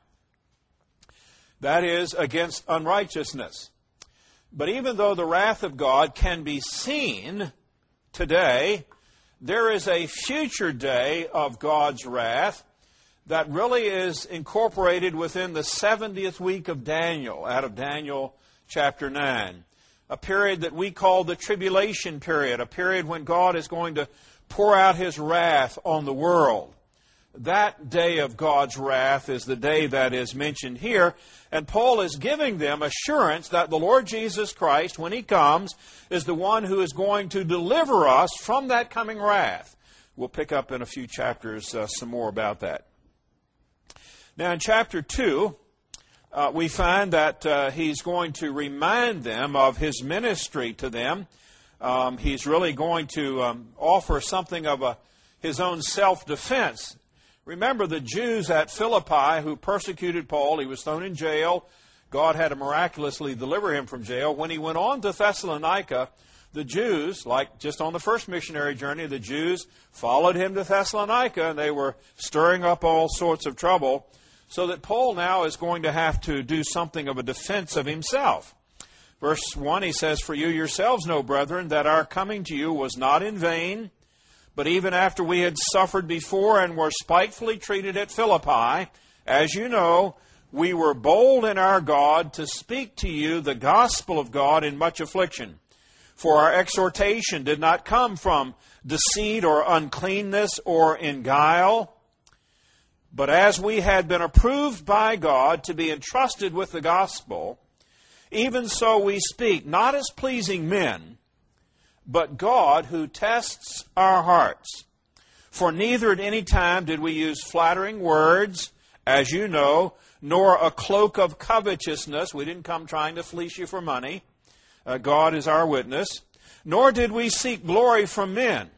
That is against unrighteousness. But even though the wrath of God can be seen today, there is a future day of God's wrath that really is incorporated within the 70th week of Daniel, out of Daniel chapter 9. A period that we call the tribulation period, a period when God is going to pour out His wrath on the world. That day of God's wrath is the day that is mentioned here, and Paul is giving them assurance that the Lord Jesus Christ, when He comes, is the one who is going to deliver us from that coming wrath. We'll pick up in a few chapters some more about that. Now in chapter 2, we find that he's going to remind them of his ministry to them. He's really going to offer something of his own self-defense. Remember the Jews at Philippi who persecuted Paul. He was thrown in jail. God had to miraculously deliver him from jail. When he went on to Thessalonica, the Jews, like just on the first missionary journey, the Jews followed him to Thessalonica, and they were stirring up all sorts of trouble. So that Paul now is going to have to do something of a defense of himself. Verse 1, he says, for you yourselves know, brethren, that our coming to you was not in vain, but even after we had suffered before and were spitefully treated at Philippi, as you know, we were bold in our God to speak to you the gospel of God in much affliction. For our exhortation did not come from deceit or uncleanness or in guile, but as we had been approved by God to be entrusted with the gospel, even so we speak, not as pleasing men, but God who tests our hearts. For neither at any time did we use flattering words, as you know, nor a cloak of covetousness. We didn't come trying to fleece you for money. God is our witness. Nor did we seek glory from men,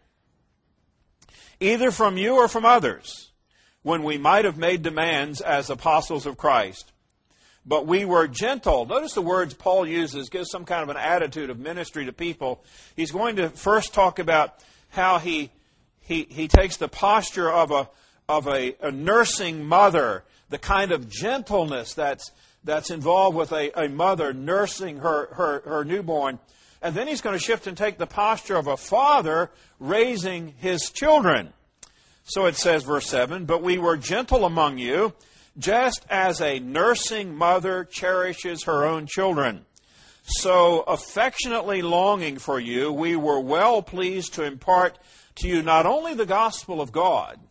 either from you or from others, when we might have made demands as apostles of Christ. But we were gentle. Notice the words Paul uses, gives some kind of an attitude of ministry to people. He's going to first talk about how he takes the posture of a nursing mother the kind of gentleness that's involved with a mother nursing her newborn. And then he's going to shift and take the posture of a father raising his children. So it says, verse 7, "But we were gentle among you, just as a nursing mother cherishes her own children. So affectionately longing for you, we were well pleased to impart to you not only the gospel of God,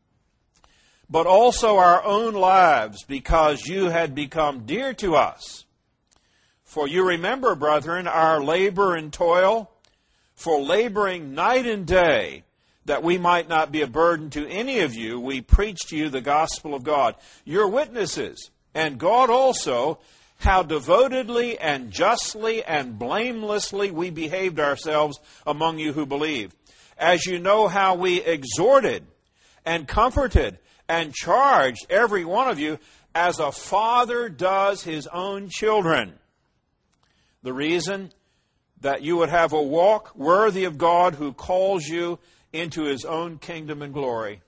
but also our own lives, because you had become dear to us. For you remember, brethren, our labor and toil, for laboring night and day, that we might not be a burden to any of you, we preach to you the gospel of God. You're witnesses, and God also, how devotedly and justly and blamelessly we behaved ourselves among you who believe. As you know how we exhorted and comforted and charged every one of you as a father does his own children. The reason that you would have a walk worthy of God who calls you into his own kingdom and glory."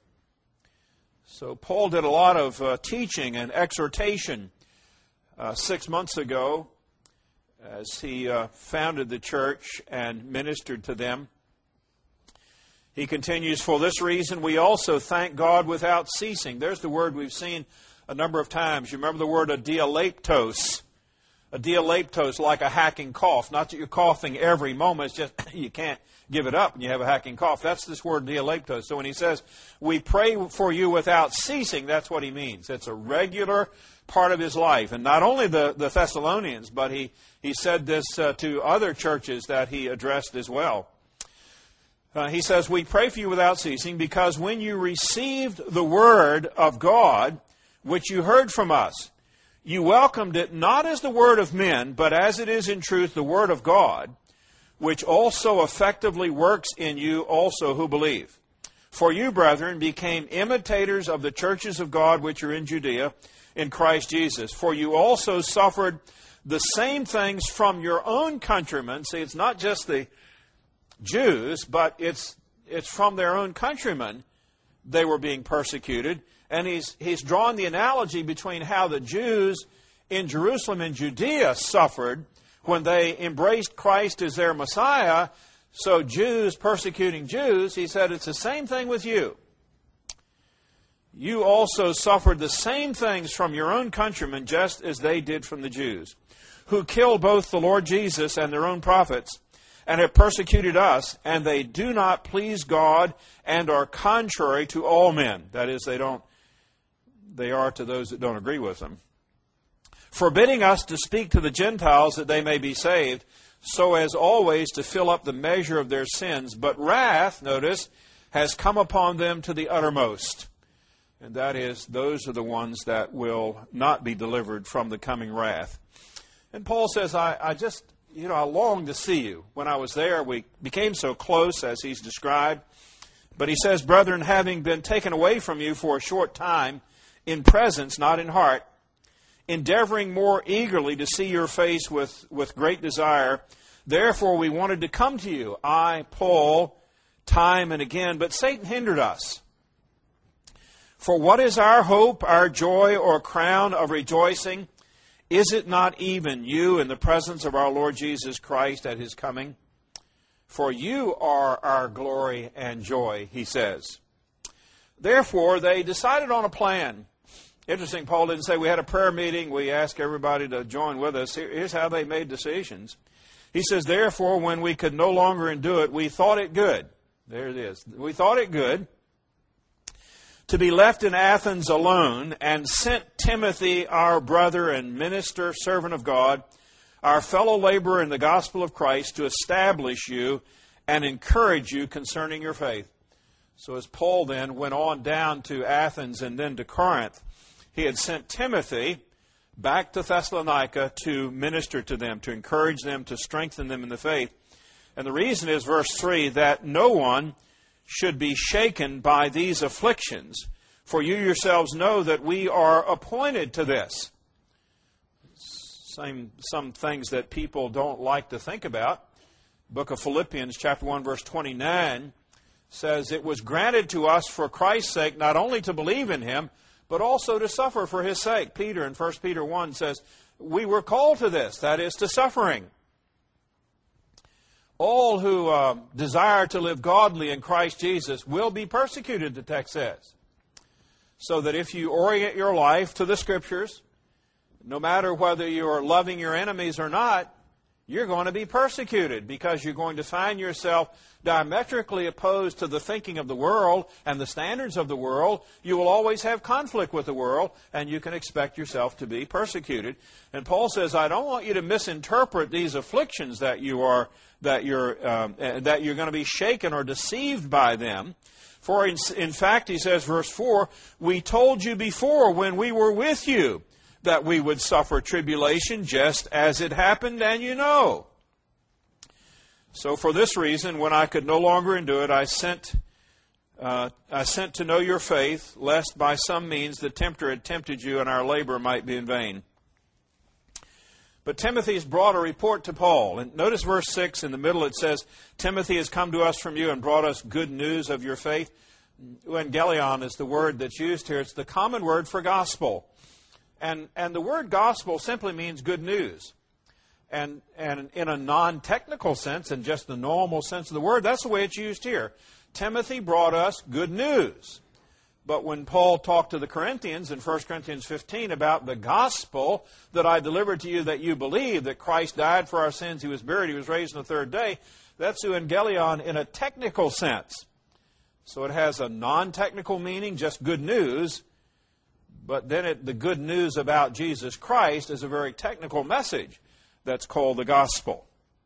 So Paul did a lot of teaching and exhortation 6 months ago as he founded the church and ministered to them. He continues, "For this reason we also thank God without ceasing." There's the word we've seen a number of times. You remember the word adialeptos. Adialeptos, like a hacking cough. Not that you're coughing every moment, it's just you can't give it up and you have a hacking cough. That's this word adialeptos. So when he says, "We pray for you without ceasing," that's what he means. It's a regular part of his life. And not only the Thessalonians, but he said this to other churches that he addressed as well. He says, "We pray for you without ceasing, because when you received the word of God, which you heard from us, you welcomed it not as the word of men, but as it is in truth the word of God, which also effectively works in you also who believe. For you, brethren, became imitators of the churches of God which are in Judea, in Christ Jesus. For you also suffered the same things from your own countrymen." See, it's not just the Jews, but it's from their own countrymen they were being persecuted. And he's drawn the analogy between how the Jews in Jerusalem and Judea suffered when they embraced Christ as their Messiah. So Jews persecuting Jews, he said it's the same thing with you. You also suffered the same things from your own countrymen, just as they did from the Jews, who killed both the Lord Jesus and their own prophets, and have persecuted us, and they do not please God and are contrary to all men. That is, they are to those that don't agree with them. Forbidding us to speak to the Gentiles that they may be saved, so as always to fill up the measure of their sins. But wrath, notice, has come upon them to the uttermost. And that is, those are the ones that will not be delivered from the coming wrath. And Paul says, I long to see you. When I was there, we became so close, as he's described. But he says, "Brethren, having been taken away from you for a short time, in presence, not in heart, endeavoring more eagerly to see your face with great desire, therefore we wanted to come to you, I, Paul, time and again, but Satan hindered us. For what is our hope, our joy, or crown of rejoicing? Is it not even you in the presence of our Lord Jesus Christ at his coming? For you are our glory and joy," he says. Therefore, they decided on a plan. Interesting, Paul didn't say we had a prayer meeting, we asked everybody to join with us. Here's how they made decisions. He says, "Therefore, when we could no longer endure it, we thought it good." There it is. "We thought it good to be left in Athens alone, and sent Timothy, our brother and minister, servant of God, our fellow laborer in the gospel of Christ, to establish you and encourage you concerning your faith." So as Paul then went on down to Athens and then to Corinth, he had sent Timothy back to Thessalonica to minister to them, to encourage them, to strengthen them in the faith. And the reason is, verse 3, "that no one should be shaken by these afflictions, for you yourselves know that we are appointed to this." Some things that people don't like to think about. Book of Philippians, chapter 1, verse 29, says, "It was granted to us for Christ's sake not only to believe in him, but also to suffer for His sake. Peter in 1 Peter 1 says, we were called to this, that is, to suffering. All who desire to live godly in Christ Jesus will be persecuted, the text says. So that if you orient your life to the Scriptures, no matter whether you're loving your enemies or not, you're going to be persecuted because you're going to find yourself diametrically opposed to the thinking of the world and the standards of the world. You will always have conflict with the world, and you can expect yourself to be persecuted. And Paul says, I don't want you to misinterpret these afflictions that you're going to be shaken or deceived by them. For in fact, he says, verse 4, we told you before when we were with you that we would suffer tribulation just as it happened, and you know. So for this reason, when I could no longer endure it, I sent to know your faith, lest by some means the tempter had tempted you and our labor might be in vain. But Timothy's brought a report to Paul. And notice verse 6 in the middle, it says, Timothy has come to us from you and brought us good news of your faith. Evangelion is the word that's used here. It's the common word for gospel. And the word gospel simply means good news. And in a non-technical sense, in just the normal sense of the word, that's the way it's used here. Timothy brought us good news. But when Paul talked to the Corinthians in 1 Corinthians 15 about the gospel that I delivered to you, that you believe that Christ died for our sins, He was buried, He was raised on the third day, that's evangelion in a technical sense. So it has a non-technical meaning, just good news. But then the good news about Jesus Christ is a very technical message that's called the gospel.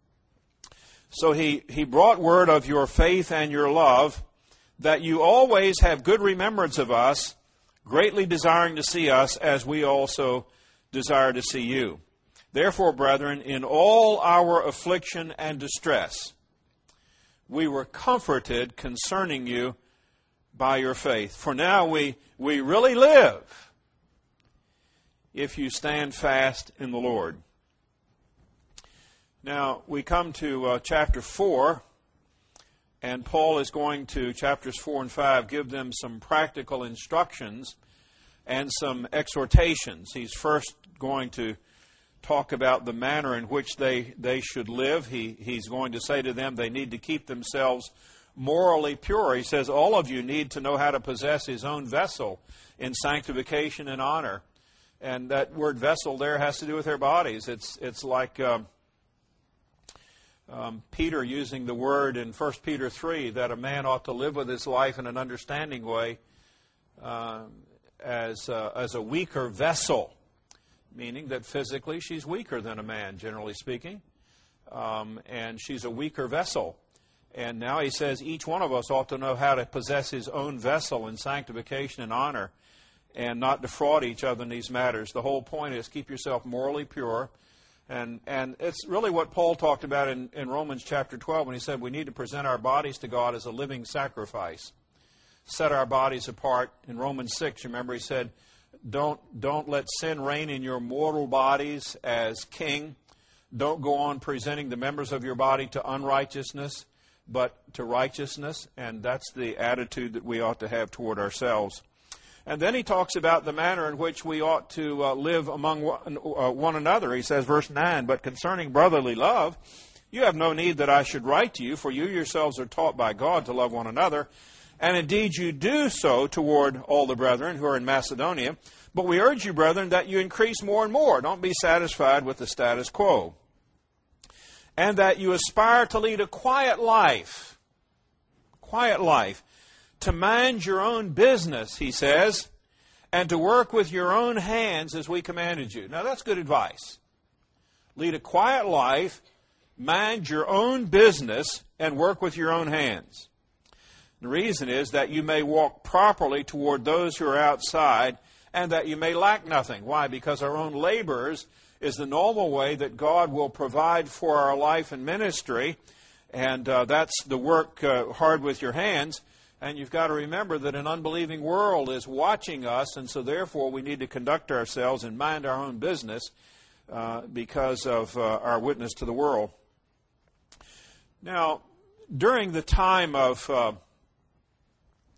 So he brought word of your faith and your love, that you always have good remembrance of us, greatly desiring to see us as we also desire to see you. Therefore, brethren, in all our affliction and distress, we were comforted concerning you by your faith. For now we really live if you stand fast in the Lord. Now, we come to chapter 4, and Paul is going to, chapters 4 and 5, give them some practical instructions and some exhortations. He's first going to talk about the manner in which they should live. He's going to say to them they need to keep themselves morally pure. He says all of you need to know how to possess his own vessel in sanctification and honor. And that word vessel there has to do with their bodies. It's like Peter using the word in 1 Peter 3 that a man ought to live with his life in an understanding way as a weaker vessel, meaning that physically she's weaker than a man, generally speaking, and she's a weaker vessel. And now he says each one of us ought to know how to possess his own vessel in sanctification and honor, and not defraud each other in these matters. The whole point is keep yourself morally pure. And it's really what Paul talked about in Romans chapter 12 when he said we need to present our bodies to God as a living sacrifice. Set our bodies apart. In Romans 6, remember he said, don't let sin reign in your mortal bodies as king. Don't go on presenting the members of your body to unrighteousness, but to righteousness. And that's the attitude that we ought to have toward ourselves. And then he talks about the manner in which we ought to live among one another. He says, verse 9, but concerning brotherly love, you have no need that I should write to you, for you yourselves are taught by God to love one another. And indeed you do so toward all the brethren who are in Macedonia. But we urge you, brethren, that you increase more and more. Don't be satisfied with the status quo. And that you aspire to lead a quiet life. Quiet life. To mind your own business, he says, and to work with your own hands as we commanded you. Now, that's good advice. Lead a quiet life, mind your own business, and work with your own hands. The reason is that you may walk properly toward those who are outside, and that you may lack nothing. Why? Because our own labors is the normal way that God will provide for our life and ministry, and that's the work hard with your hands. And you've got to remember that an unbelieving world is watching us, and so therefore we need to conduct ourselves and mind our own business because of our witness to the world. Now, during the time of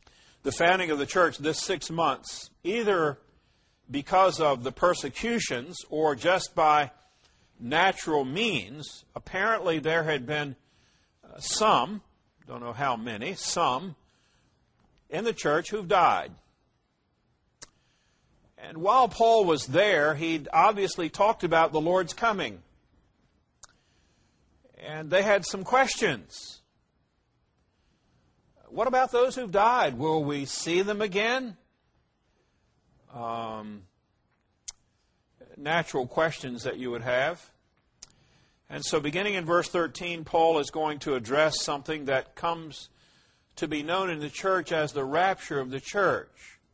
the founding of the church, this 6 months, either because of the persecutions or just by natural means, apparently there had been some, don't know how many, some in the church who've died. And while Paul was there, he'd obviously talked about the Lord's coming. And they had some questions. What about those who've died? Will we see them again? Natural questions that you would have. And so beginning in verse 13, Paul is going to address something that comes to be known in the church as the rapture of the church.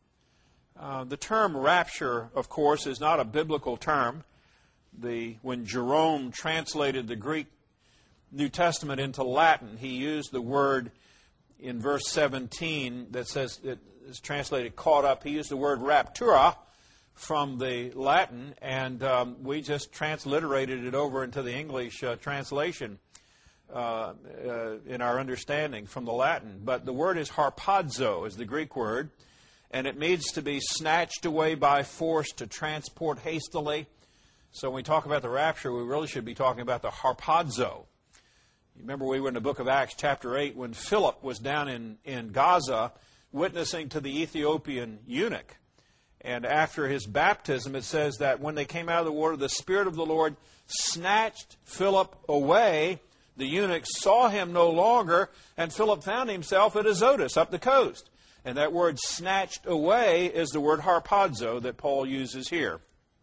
The term rapture, of course, is not a biblical term. When Jerome translated the Greek New Testament into Latin, he used the word in verse 17 that says it is translated caught up. He used the word raptura from the Latin, and we just transliterated it over into the English translation in our understanding from the Latin. But the word is harpazo, is the Greek word, and it means to be snatched away by force, to transport hastily. So when we talk about the rapture, we really should be talking about the harpazo. You remember we were in the book of Acts chapter 8 when Philip was down in Gaza witnessing to the Ethiopian eunuch. And after his baptism, it says that when they came out of the water, the Spirit of the Lord snatched Philip away. The eunuch saw him no longer, and Philip found himself at Azotus, up the coast. And that word snatched away is the word harpazo that Paul uses here.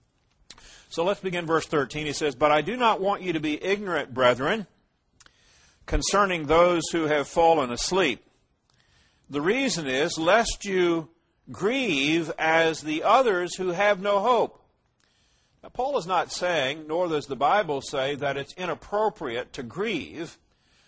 So let's begin verse 13. He says, "But I do not want you to be ignorant, brethren, concerning those who have fallen asleep. The reason is, lest you grieve as the others who have no hope." Now, Paul is not saying, nor does the Bible say, that it's inappropriate to grieve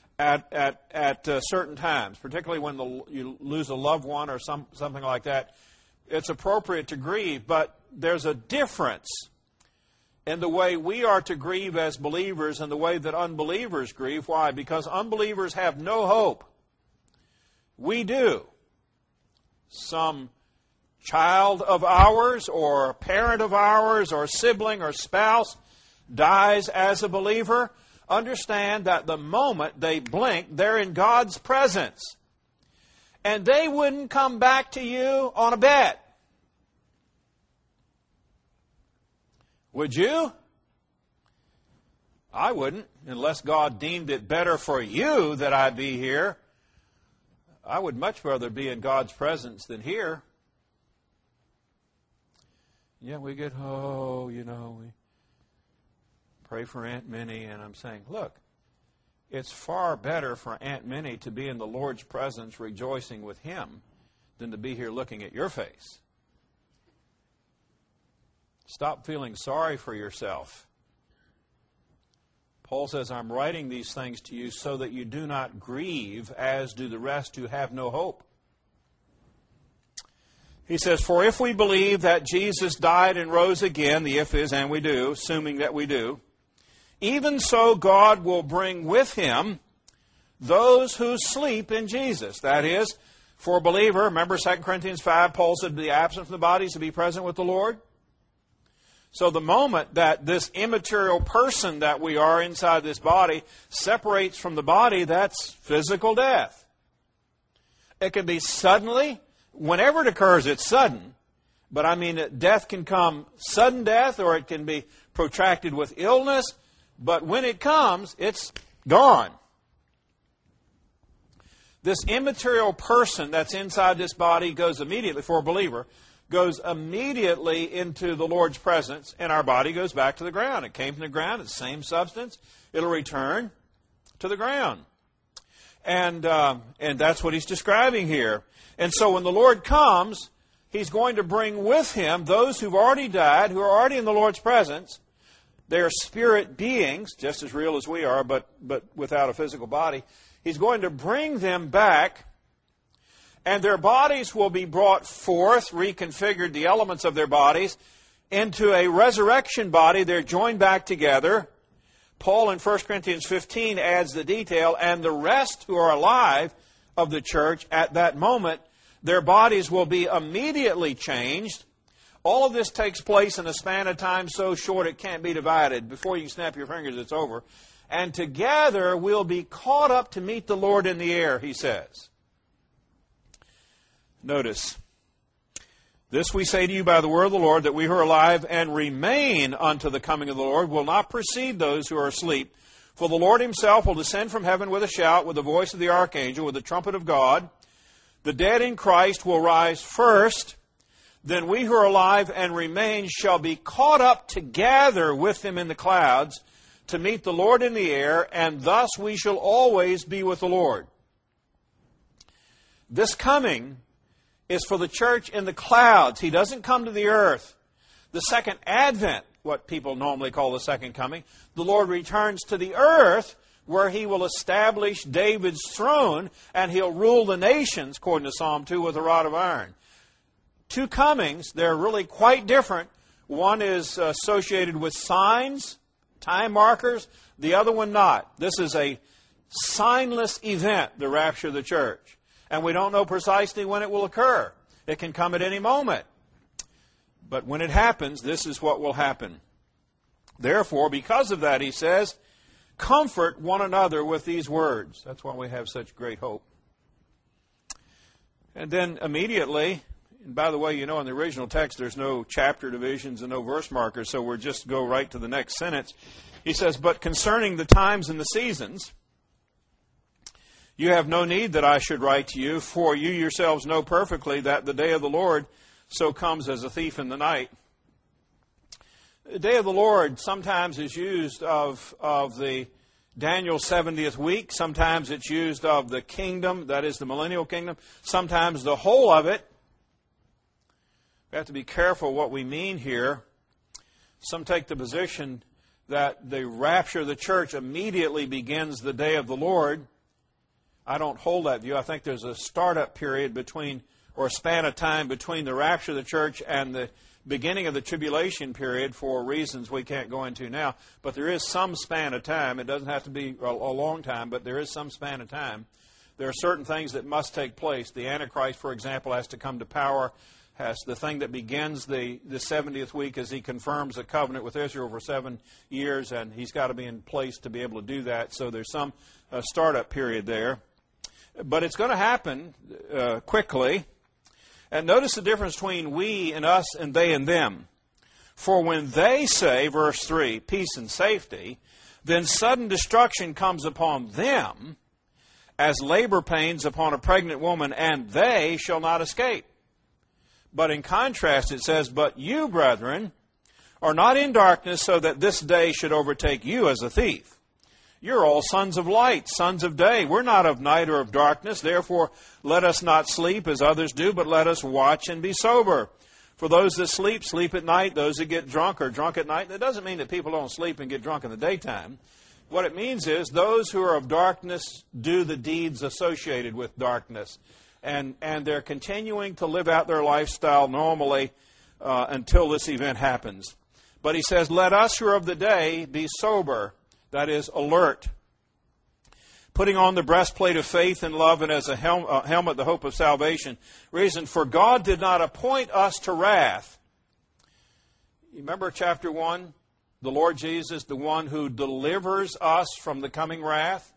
at certain times, particularly when you lose a loved one or something like that. It's appropriate to grieve, but there's a difference in the way we are to grieve as believers and the way that unbelievers grieve. Why? Because unbelievers have no hope. We do. Some child of ours or parent of ours or sibling or spouse dies as a believer. Understand that the moment they blink, they're in God's presence. And they wouldn't come back to you on a bet. Would you? I wouldn't, unless God deemed it better for you that I be here. I would much rather be in God's presence than here. Yeah, we get, we pray for Aunt Minnie, and I'm saying, look, it's far better for Aunt Minnie to be in the Lord's presence rejoicing with Him than to be here looking at your face. Stop feeling sorry for yourself. Paul says, I'm writing these things to you so that you do not grieve as do the rest who have no hope. He says, for if we believe that Jesus died and rose again, the if is, and we do, assuming that we do, even so God will bring with Him those who sleep in Jesus. That is, for a believer, remember 2 Corinthians 5, Paul said to be absent from the body is to be present with the Lord. So the moment that this immaterial person that we are inside this body separates from the body, that's physical death. It can be suddenly. Whenever it occurs, it's sudden. But I mean, death can come sudden death, or it can be protracted with illness. But when it comes, it's gone. This immaterial person that's inside this body goes immediately, for a believer, goes immediately into the Lord's presence, and our body goes back to the ground. It came from the ground, it's the same substance. It'll return to the ground. And that's what he's describing here. And so when the Lord comes, He's going to bring with Him those who've already died, who are already in the Lord's presence. They are spirit beings, just as real as we are, but without a physical body. He's going to bring them back, and their bodies will be brought forth, reconfigured, the elements of their bodies, into a resurrection body. They're joined back together. Paul in 1 Corinthians 15 adds the detail, and the rest who are alive of the church at that moment, Their bodies will be immediately changed. All of this takes place in a span of time so short it can't be divided. Before you snap your fingers, it's over. And together we'll be caught up to meet the Lord in the air, he says. Notice, this we say to you by the word of the Lord, that we who are alive and remain unto the coming of the Lord will not precede those who are asleep. For the Lord himself will descend from heaven with a shout, with the voice of the archangel, with the trumpet of God. The dead in Christ will rise first. Then we who are alive and remain shall be caught up together with them in the clouds to meet the Lord in the air, and thus we shall always be with the Lord. This coming is for the church in the clouds. He doesn't come to the earth. The second advent, what people normally call the second coming, the Lord returns to the earth where he will establish David's throne and he'll rule the nations, according to Psalm 2, with a rod of iron. Two comings, they're really quite different. One is associated with signs, time markers, the other one not. This is a signless event, the rapture of the church. And we don't know precisely when it will occur. It can come at any moment. But when it happens, this is what will happen. Therefore, because of that, he says, comfort one another with these words. That's why we have such great hope. And then immediately, and by the way, you know, in the original text, there's no chapter divisions and no verse markers, so we'll just go right to the next sentence. He says, but concerning the times and the seasons, you have no need that I should write to you, for you yourselves know perfectly that the day of the Lord so comes as a thief in the night. The day of the Lord sometimes is used of the Daniel 70th week. Sometimes it's used of the kingdom, that is the millennial kingdom. Sometimes the whole of it. We have to be careful what we mean here. Some take the position that the rapture of the church immediately begins the day of the Lord. I don't hold that view. I think there's a startup period between, or a span of time between the rapture of the church and the beginning of the tribulation period for reasons we can't go into now. But there is some span of time. It doesn't have to be a long time, but there is some span of time. There are certain things that must take place. The Antichrist, for example, has to come to power. Has the thing that begins the 70th week as he confirms a covenant with Israel for 7 years, and he's got to be in place to be able to do that. So there's some startup period there. But it's going to happen quickly. And notice the difference between we and us and they and them. For when they say, verse 3, peace and safety, then sudden destruction comes upon them as labor pains upon a pregnant woman, and they shall not escape. But in contrast it says, but you, brethren, are not in darkness so that this day should overtake you as a thief. You're all sons of light, sons of day. We're not of night or of darkness. Therefore, let us not sleep as others do, but let us watch and be sober. For those that sleep, sleep at night. Those that get drunk are drunk at night. That doesn't mean that people don't sleep and get drunk in the daytime. What it means is those who are of darkness do the deeds associated with darkness. And they're continuing to live out their lifestyle normally until this event happens. But he says, let us who are of the day be sober. That is, alert. Putting on the breastplate of faith and love, and as a helmet the hope of salvation. Reason, for God did not appoint us to wrath. You remember chapter 1? The Lord Jesus, the one who delivers us from the coming wrath.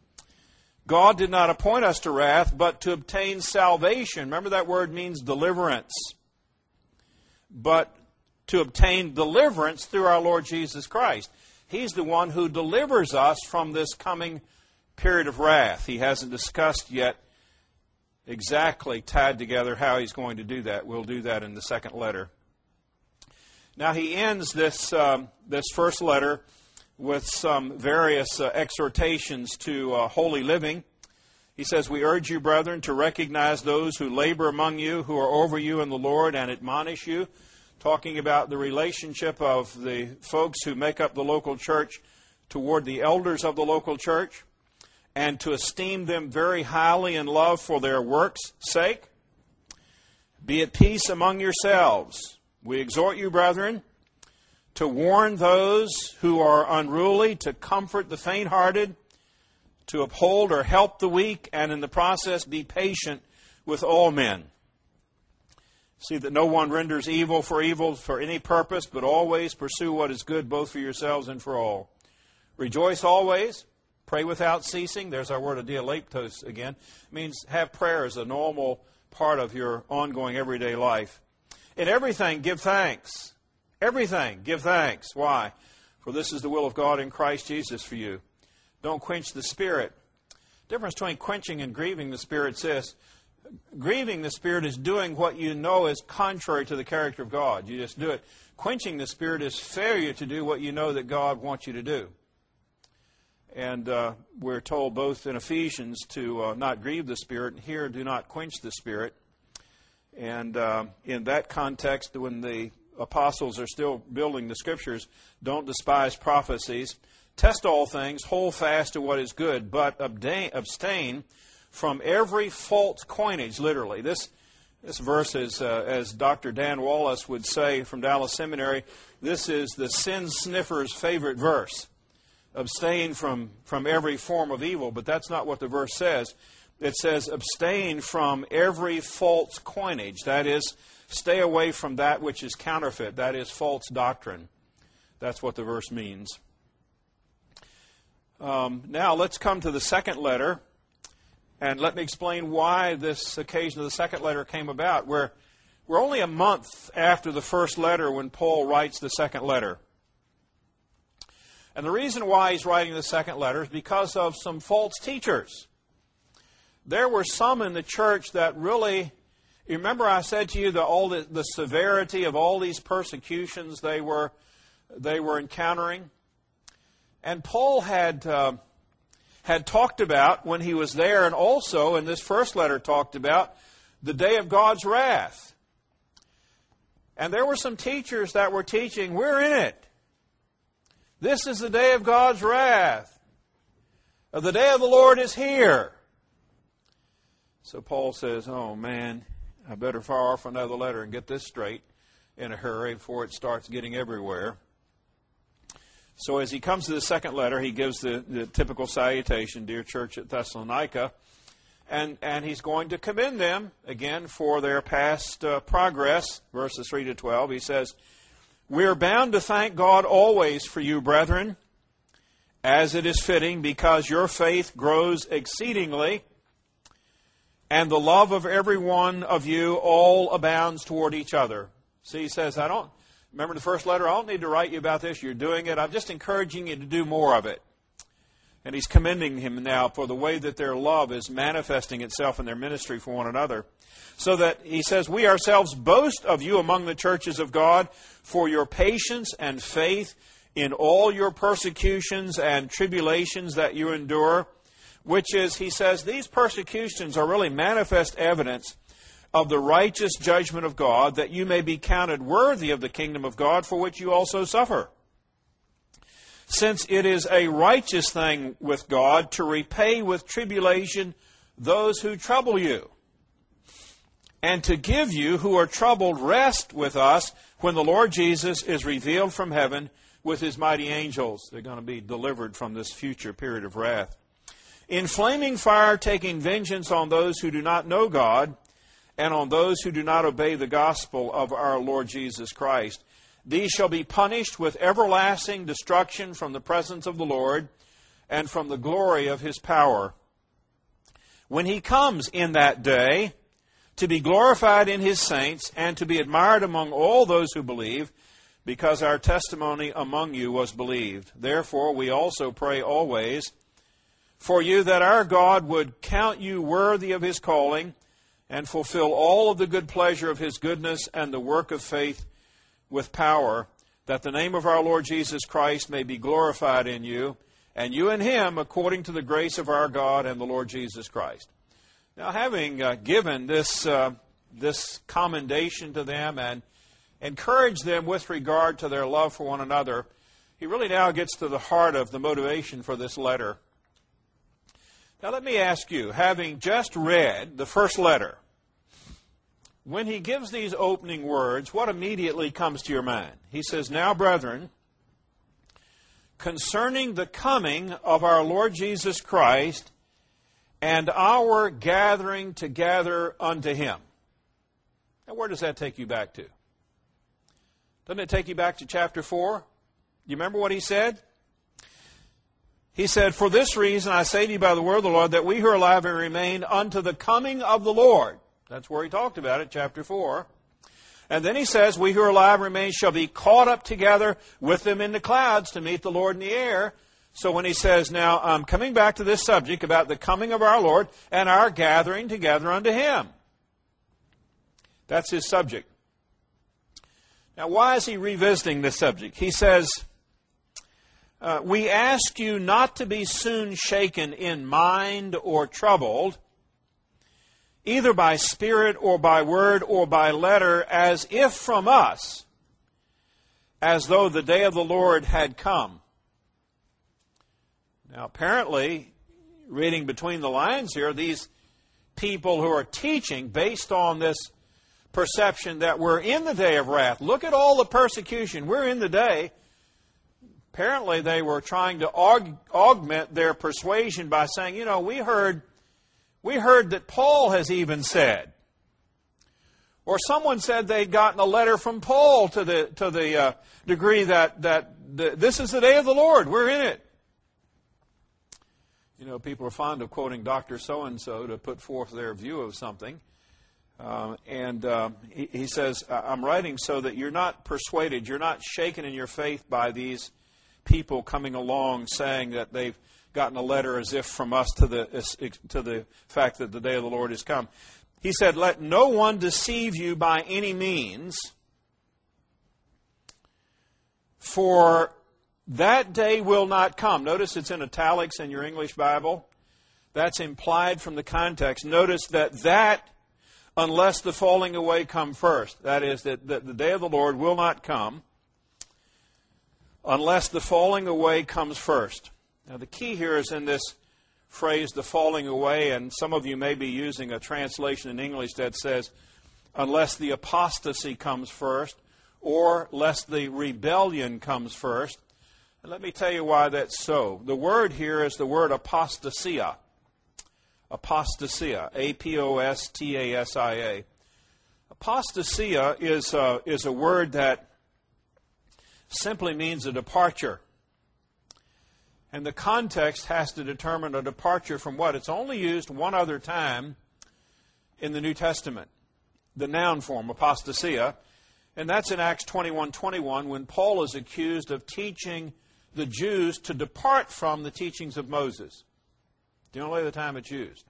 God did not appoint us to wrath, but to obtain salvation. Remember that word means deliverance. But to obtain deliverance through our Lord Jesus Christ. He's the one who delivers us from this coming period of wrath. He hasn't discussed yet exactly tied together how he's going to do that. We'll do that in the second letter. Now he ends this first letter with some various exhortations to holy living. He says, we urge you, brethren, to recognize those who labor among you, who are over you in the Lord, and admonish you. Talking about the relationship of the folks who make up the local church toward the elders of the local church, and to esteem them very highly in love for their works' sake. Be at peace among yourselves. We exhort you, brethren, to warn those who are unruly, to comfort the faint-hearted, to uphold or help the weak, and in the process be patient with all men. See that no one renders evil for any purpose, but always pursue what is good both for yourselves and for all. Rejoice always. Pray without ceasing. There's our word adialeiptos again. It means have prayer as a normal part of your ongoing everyday life. In everything, give thanks. Everything, give thanks. Why? For this is the will of God in Christ Jesus for you. Don't quench the Spirit. The difference between quenching and grieving the Spirit is this. Grieving the Spirit is doing what you know is contrary to the character of God. You just do it. Quenching the Spirit is failure to do what you know that God wants you to do. And we're told both in Ephesians to not grieve the Spirit, and here do not quench the Spirit. And in that context, when the apostles are still building the Scriptures, don't despise prophecies. Test all things, hold fast to what is good, but abstain from every false coinage, literally. This verse is, as Dr. Dan Wallace would say from Dallas Seminary, this is the sin sniffer's favorite verse. Abstain from every form of evil, but that's not what the verse says. It says, abstain from every false coinage. That is, stay away from that which is counterfeit. That is false doctrine. That's what the verse means. Now, let's come to the second letter. And let me explain why this occasion of the second letter came about. We're only a month after the first letter when Paul writes the second letter. And the reason why he's writing the second letter is because of some false teachers. There were some in the church that really, you remember I said to you that all the severity of all these persecutions they were encountering? And Paul had talked about when he was there, and also in this first letter talked about the day of God's wrath. And there were some teachers that were teaching, we're in it. This is the day of God's wrath. The day of the Lord is here. So Paul says, oh man, I better fire off another letter and get this straight in a hurry before it starts getting everywhere. So as he comes to the second letter, he gives the typical salutation, dear church at Thessalonica, and he's going to commend them, again, for their past progress, verses 3 to 12. He says, we are bound to thank God always for you, brethren, as it is fitting, because your faith grows exceedingly, and the love of every one of you all abounds toward each other. See, he says, remember the first letter, I don't need to write you about this. You're doing it. I'm just encouraging you to do more of it. And he's commending him now for the way that their love is manifesting itself in their ministry for one another. So that he says, we ourselves boast of you among the churches of God for your patience and faith in all your persecutions and tribulations that you endure. Which is, he says, these persecutions are really manifest evidence of the righteous judgment of God, that you may be counted worthy of the kingdom of God, for which you also suffer. Since it is a righteous thing with God to repay with tribulation those who trouble you, and to give you who are troubled rest with us when the Lord Jesus is revealed from heaven with his mighty angels. They're going to be delivered from this future period of wrath. In flaming fire, taking vengeance on those who do not know God, and on those who do not obey the gospel of our Lord Jesus Christ. These shall be punished with everlasting destruction from the presence of the Lord and from the glory of his power. When he comes in that day, to be glorified in his saints and to be admired among all those who believe, because our testimony among you was believed. Therefore, we also pray always for you that our God would count you worthy of his calling and fulfill all of the good pleasure of his goodness and the work of faith with power, that the name of our Lord Jesus Christ may be glorified in you, and you in him, according to the grace of our God and the Lord Jesus Christ. Now, having given this commendation to them and encouraged them with regard to their love for one another, he really now gets to the heart of the motivation for this letter. Now, let me ask you, having just read the first letter, when he gives these opening words, what immediately comes to your mind? He says, now, brethren, concerning the coming of our Lord Jesus Christ and our gathering together unto Him. Now, where does that take you back to? Doesn't it take you back to chapter 4? You remember what he said? He said, "For this reason I say to you by the word of the Lord, that we who are alive and remain unto the coming of the Lord." That's where he talked about it, chapter 4. And then he says, "We who are alive and remain shall be caught up together with them in the clouds to meet the Lord in the air." So when he says, now I'm coming back to this subject about the coming of our Lord and our gathering together unto Him. That's his subject. Now, why is he revisiting this subject? He says, "We ask you not to be soon shaken in mind or troubled, either by spirit or by word or by letter, as if from us, as though the day of the Lord had come." Now, apparently, reading between the lines here, these people who are teaching based on this perception that we're in the day of wrath. Look at all the persecution. We're in the day. Apparently, they were trying to augment their persuasion by saying, you know, we heard that Paul has even said. Or someone said they'd gotten a letter from Paul to the degree that this is the day of the Lord. We're in it. You know, people are fond of quoting Dr. So-and-so to put forth their view of something. He says, I'm writing so that you're not persuaded, you're not shaken in your faith by these people coming along saying that they've gotten a letter as if from us to the fact that the day of the Lord has come. He said, "Let no one deceive you by any means, for that day will not come." Notice it's in italics in your English Bible. That's implied from the context. Notice that unless the falling away come first. That is, that the day of the Lord will not come unless the falling away comes first. Now, the key here is in this phrase, the falling away, and some of you may be using a translation in English that says, unless the apostasy comes first, or lest the rebellion comes first. And let me tell you why that's so. The word here is the word apostasia. Apostasia, A-P-O-S-T-A-S-I-A. Apostasia is a word that simply means a departure. And the context has to determine a departure from what? It's only used one other time in the New Testament. The noun form, apostasia. And that's in Acts 21:21 when Paul is accused of teaching the Jews to depart from the teachings of Moses. The only other time it's used.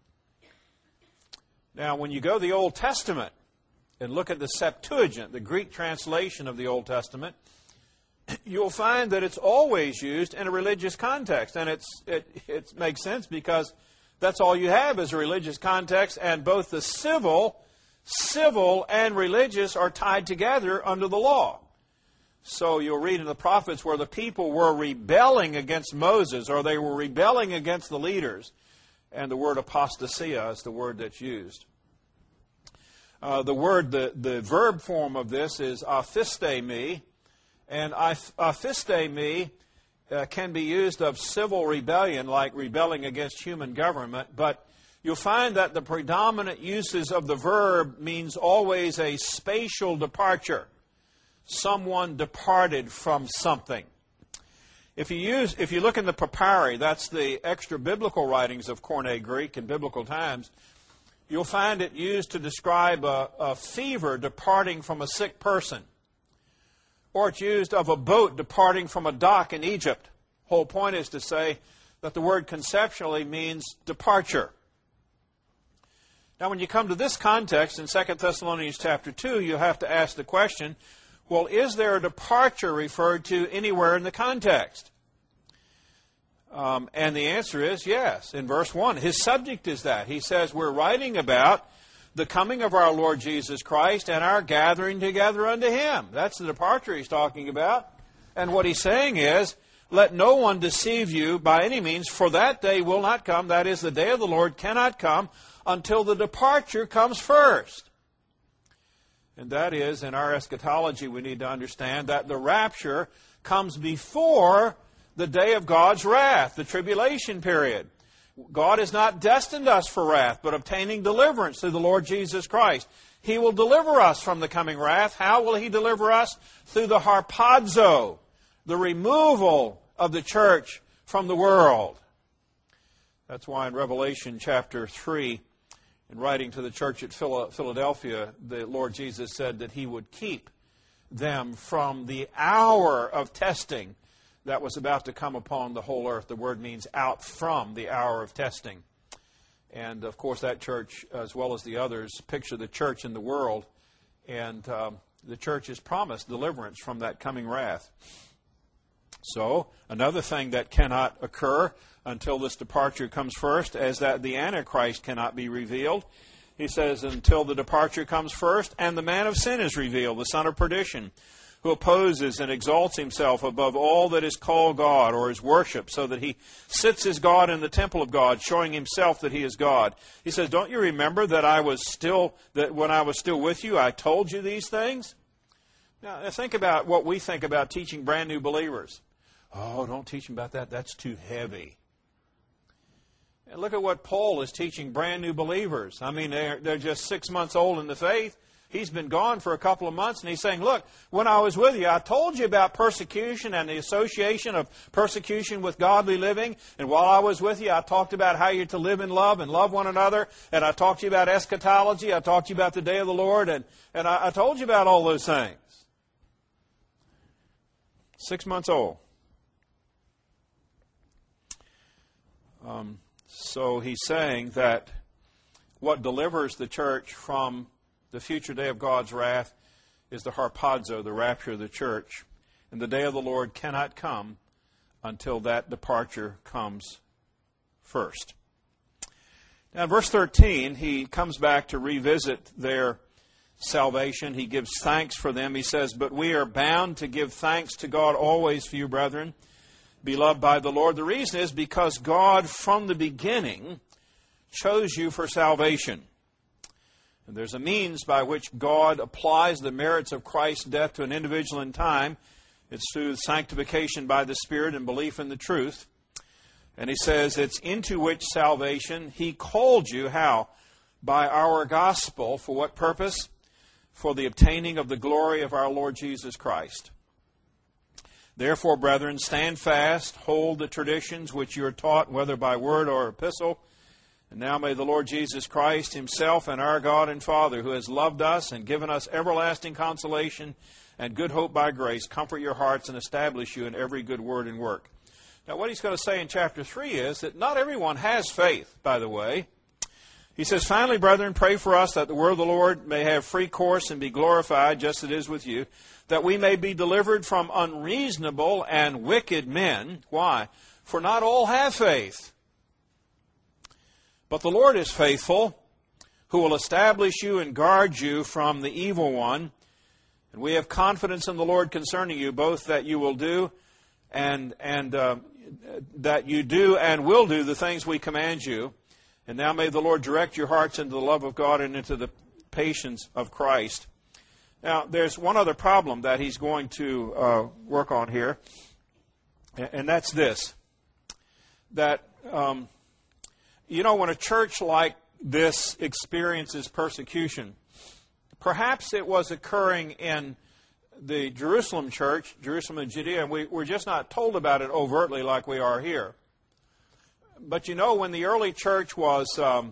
Now, when you go to the Old Testament and look at the Septuagint, the Greek translation of the Old Testament, you'll find that it's always used in a religious context. And it makes sense because that's all you have is a religious context, and both the civil and religious are tied together under the law. So you'll read in the prophets where the people were rebelling against Moses, or they were rebelling against the leaders. And the word apostasia is the word that's used. The verb form of this is aphistemi. And aphistemi can be used of civil rebellion, like rebelling against human government. But you'll find that the predominant uses of the verb means always a spatial departure. Someone departed from something. If you look in the papyri, that's the extra biblical writings of Koine Greek in biblical times, you'll find it used to describe a fever departing from a sick person. Or it's used of a boat departing from a dock in Egypt. Whole point is to say that the word conceptually means departure. Now, when you come to this context in 2 Thessalonians chapter 2, you have to ask the question, well, is there a departure referred to anywhere in the context? And the answer is yes. In verse 1, his subject is that. He says, we're writing about the coming of our Lord Jesus Christ and our gathering together unto Him. That's the departure he's talking about. And what he's saying is, let no one deceive you by any means, for that day will not come. That is, the day of the Lord cannot come until the departure comes first. And that is, in our eschatology, we need to understand that the rapture comes before the day of God's wrath, the tribulation period. God has not destined us for wrath, but obtaining deliverance through the Lord Jesus Christ. He will deliver us from the coming wrath. How will He deliver us? Through the harpazo, the removal of the church from the world. That's why in Revelation chapter 3, in writing to the church at Philadelphia, the Lord Jesus said that He would keep them from the hour of testing that was about to come upon the whole earth. The word means out from the hour of testing. And, of course, that church, as well as the others, picture the church in the world. And the church is promised deliverance from that coming wrath. So, another thing that cannot occur until this departure comes first is that the Antichrist cannot be revealed. He says, until the departure comes first, and the man of sin is revealed, the son of perdition, who opposes and exalts himself above all that is called God or is worshipped, so that he sits as God in the temple of God, showing himself that he is God. He says, don't you remember that when I was still with you, I told you these things? Now, think about what we think about teaching brand new believers. Oh, don't teach them about that. That's too heavy. And look at what Paul is teaching brand new believers. I mean, they're just 6 months old in the faith. He's been gone for a couple of months, and he's saying, look, when I was with you, I told you about persecution and the association of persecution with godly living. And while I was with you, I talked about how you're to live in love and love one another. And I talked to you about eschatology. I talked to you about the day of the Lord. And I told you about all those things. 6 months old. So he's saying that what delivers the church from the future day of God's wrath is the harpazo, the rapture of the church. And the day of the Lord cannot come until that departure comes first. Now in verse 13, he comes back to revisit their salvation. He gives thanks for them. He says, but we are bound to give thanks to God always for you, brethren, beloved by the Lord. The reason is because God from the beginning chose you for salvation. And there's a means by which God applies the merits of Christ's death to an individual in time. It's through sanctification by the Spirit and belief in the truth. And he says it's into which salvation He called you. How? By our gospel. For what purpose? For the obtaining of the glory of our Lord Jesus Christ. Therefore, brethren, stand fast, hold the traditions which you are taught, whether by word or epistle. And now may the Lord Jesus Christ Himself and our God and Father, who has loved us and given us everlasting consolation and good hope by grace, comfort your hearts and establish you in every good word and work. Now, what he's going to say in chapter 3 is that not everyone has faith, by the way. He says, finally, brethren, pray for us that the word of the Lord may have free course and be glorified, just as it is with you, that we may be delivered from unreasonable and wicked men. Why? For not all have faith. But the Lord is faithful, who will establish you and guard you from the evil one. And we have confidence in the Lord concerning you, both that you will do and that you do and will do the things we command you. And now may the Lord direct your hearts into the love of God and into the patience of Christ. Now, there's one other problem that he's going to work on here, and that's this. That, when a church like this experiences persecution, perhaps it was occurring in the Jerusalem church, Jerusalem and Judea, and we're just not told about it overtly like we are here. But when the early church was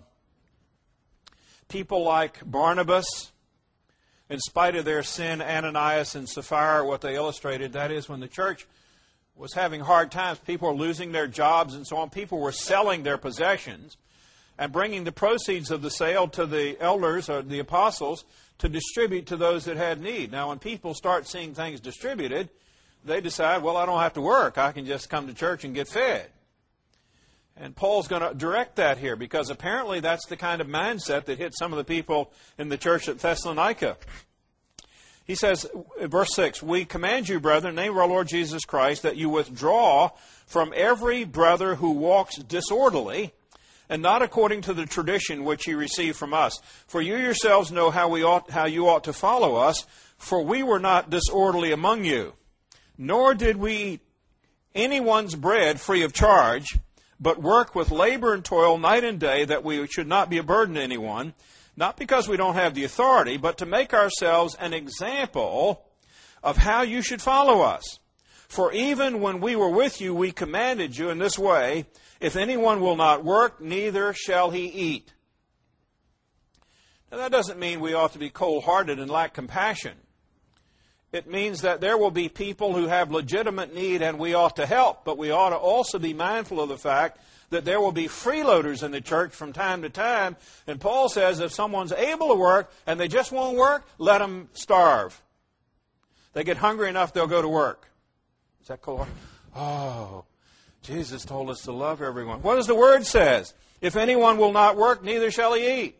people like Barnabas, in spite of their sin, Ananias and Sapphira, what they illustrated, that is when the church was having hard times, people were losing their jobs and so on, people were selling their possessions and bringing the proceeds of the sale to the elders or the apostles to distribute to those that had need. Now, when people start seeing things distributed, they decide, well, I don't have to work. I can just come to church and get fed. And Paul's going to direct that here because apparently that's the kind of mindset that hit some of the people in the church at Thessalonica. He says, verse 6, we command you, brethren, in the name of our Lord Jesus Christ, that you withdraw from every brother who walks disorderly and not according to the tradition which you received from us. For you yourselves know how you ought to follow us, for we were not disorderly among you, nor did we eat anyone's bread free of charge, but work with labor and toil night and day, that we should not be a burden to anyone, not because we don't have the authority, but to make ourselves an example of how you should follow us. For even when we were with you, we commanded you in this way, if anyone will not work, neither shall he eat. Now, that doesn't mean we ought to be cold-hearted and lack compassion. It means that there will be people who have legitimate need and we ought to help, but we ought to also be mindful of the fact that there will be freeloaders in the church from time to time. And Paul says if someone's able to work and they just won't work, let them starve. They get hungry enough, they'll go to work. Is that cold? Oh, Jesus told us to love everyone. What does the Word says? If anyone will not work, neither shall he eat.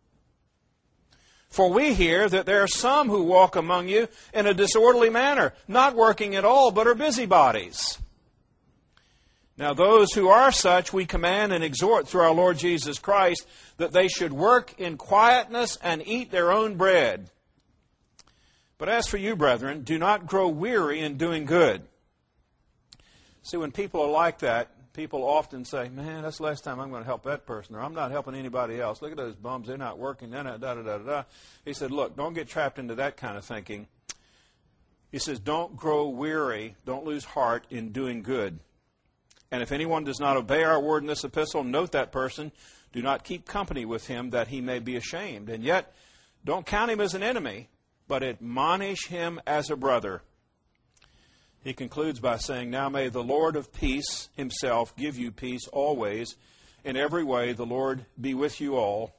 For we hear that there are some who walk among you in a disorderly manner, not working at all, but are busybodies. Now those who are such we command and exhort through our Lord Jesus Christ that they should work in quietness and eat their own bread. But as for you, brethren, do not grow weary in doing good. See, when people are like that, people often say, man, that's the last time I'm going to help that person, or I'm not helping anybody else. Look at those bums, they're not working, they're not da-da-da-da-da. He said, look, don't get trapped into that kind of thinking. He says, don't grow weary, don't lose heart in doing good. And if anyone does not obey our word in this epistle, note that person. Do not keep company with him, that he may be ashamed. And yet, don't count him as an enemy, but admonish him as a brother. He concludes by saying, now may the Lord of peace himself give you peace always. In every way, the Lord be with you all.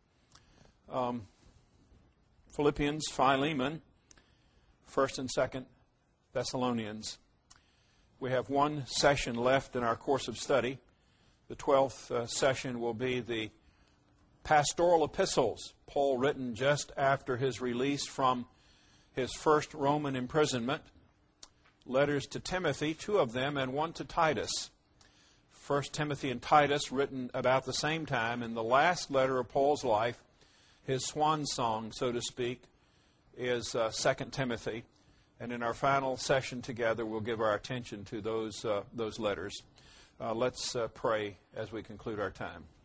Philippians, Philemon, 1st and 2nd Thessalonians. We have one session left in our course of study. The 12th session will be the pastoral epistles, Paul written just after his release from his first Roman imprisonment. Letters to Timothy, 2 of them, and 1 to Titus. 1 Timothy and Titus written about the same time. And the last letter of Paul's life, his swan song, so to speak, is 2 Timothy. And in our final session together, we'll give our attention to those letters. Let's pray as we conclude our time.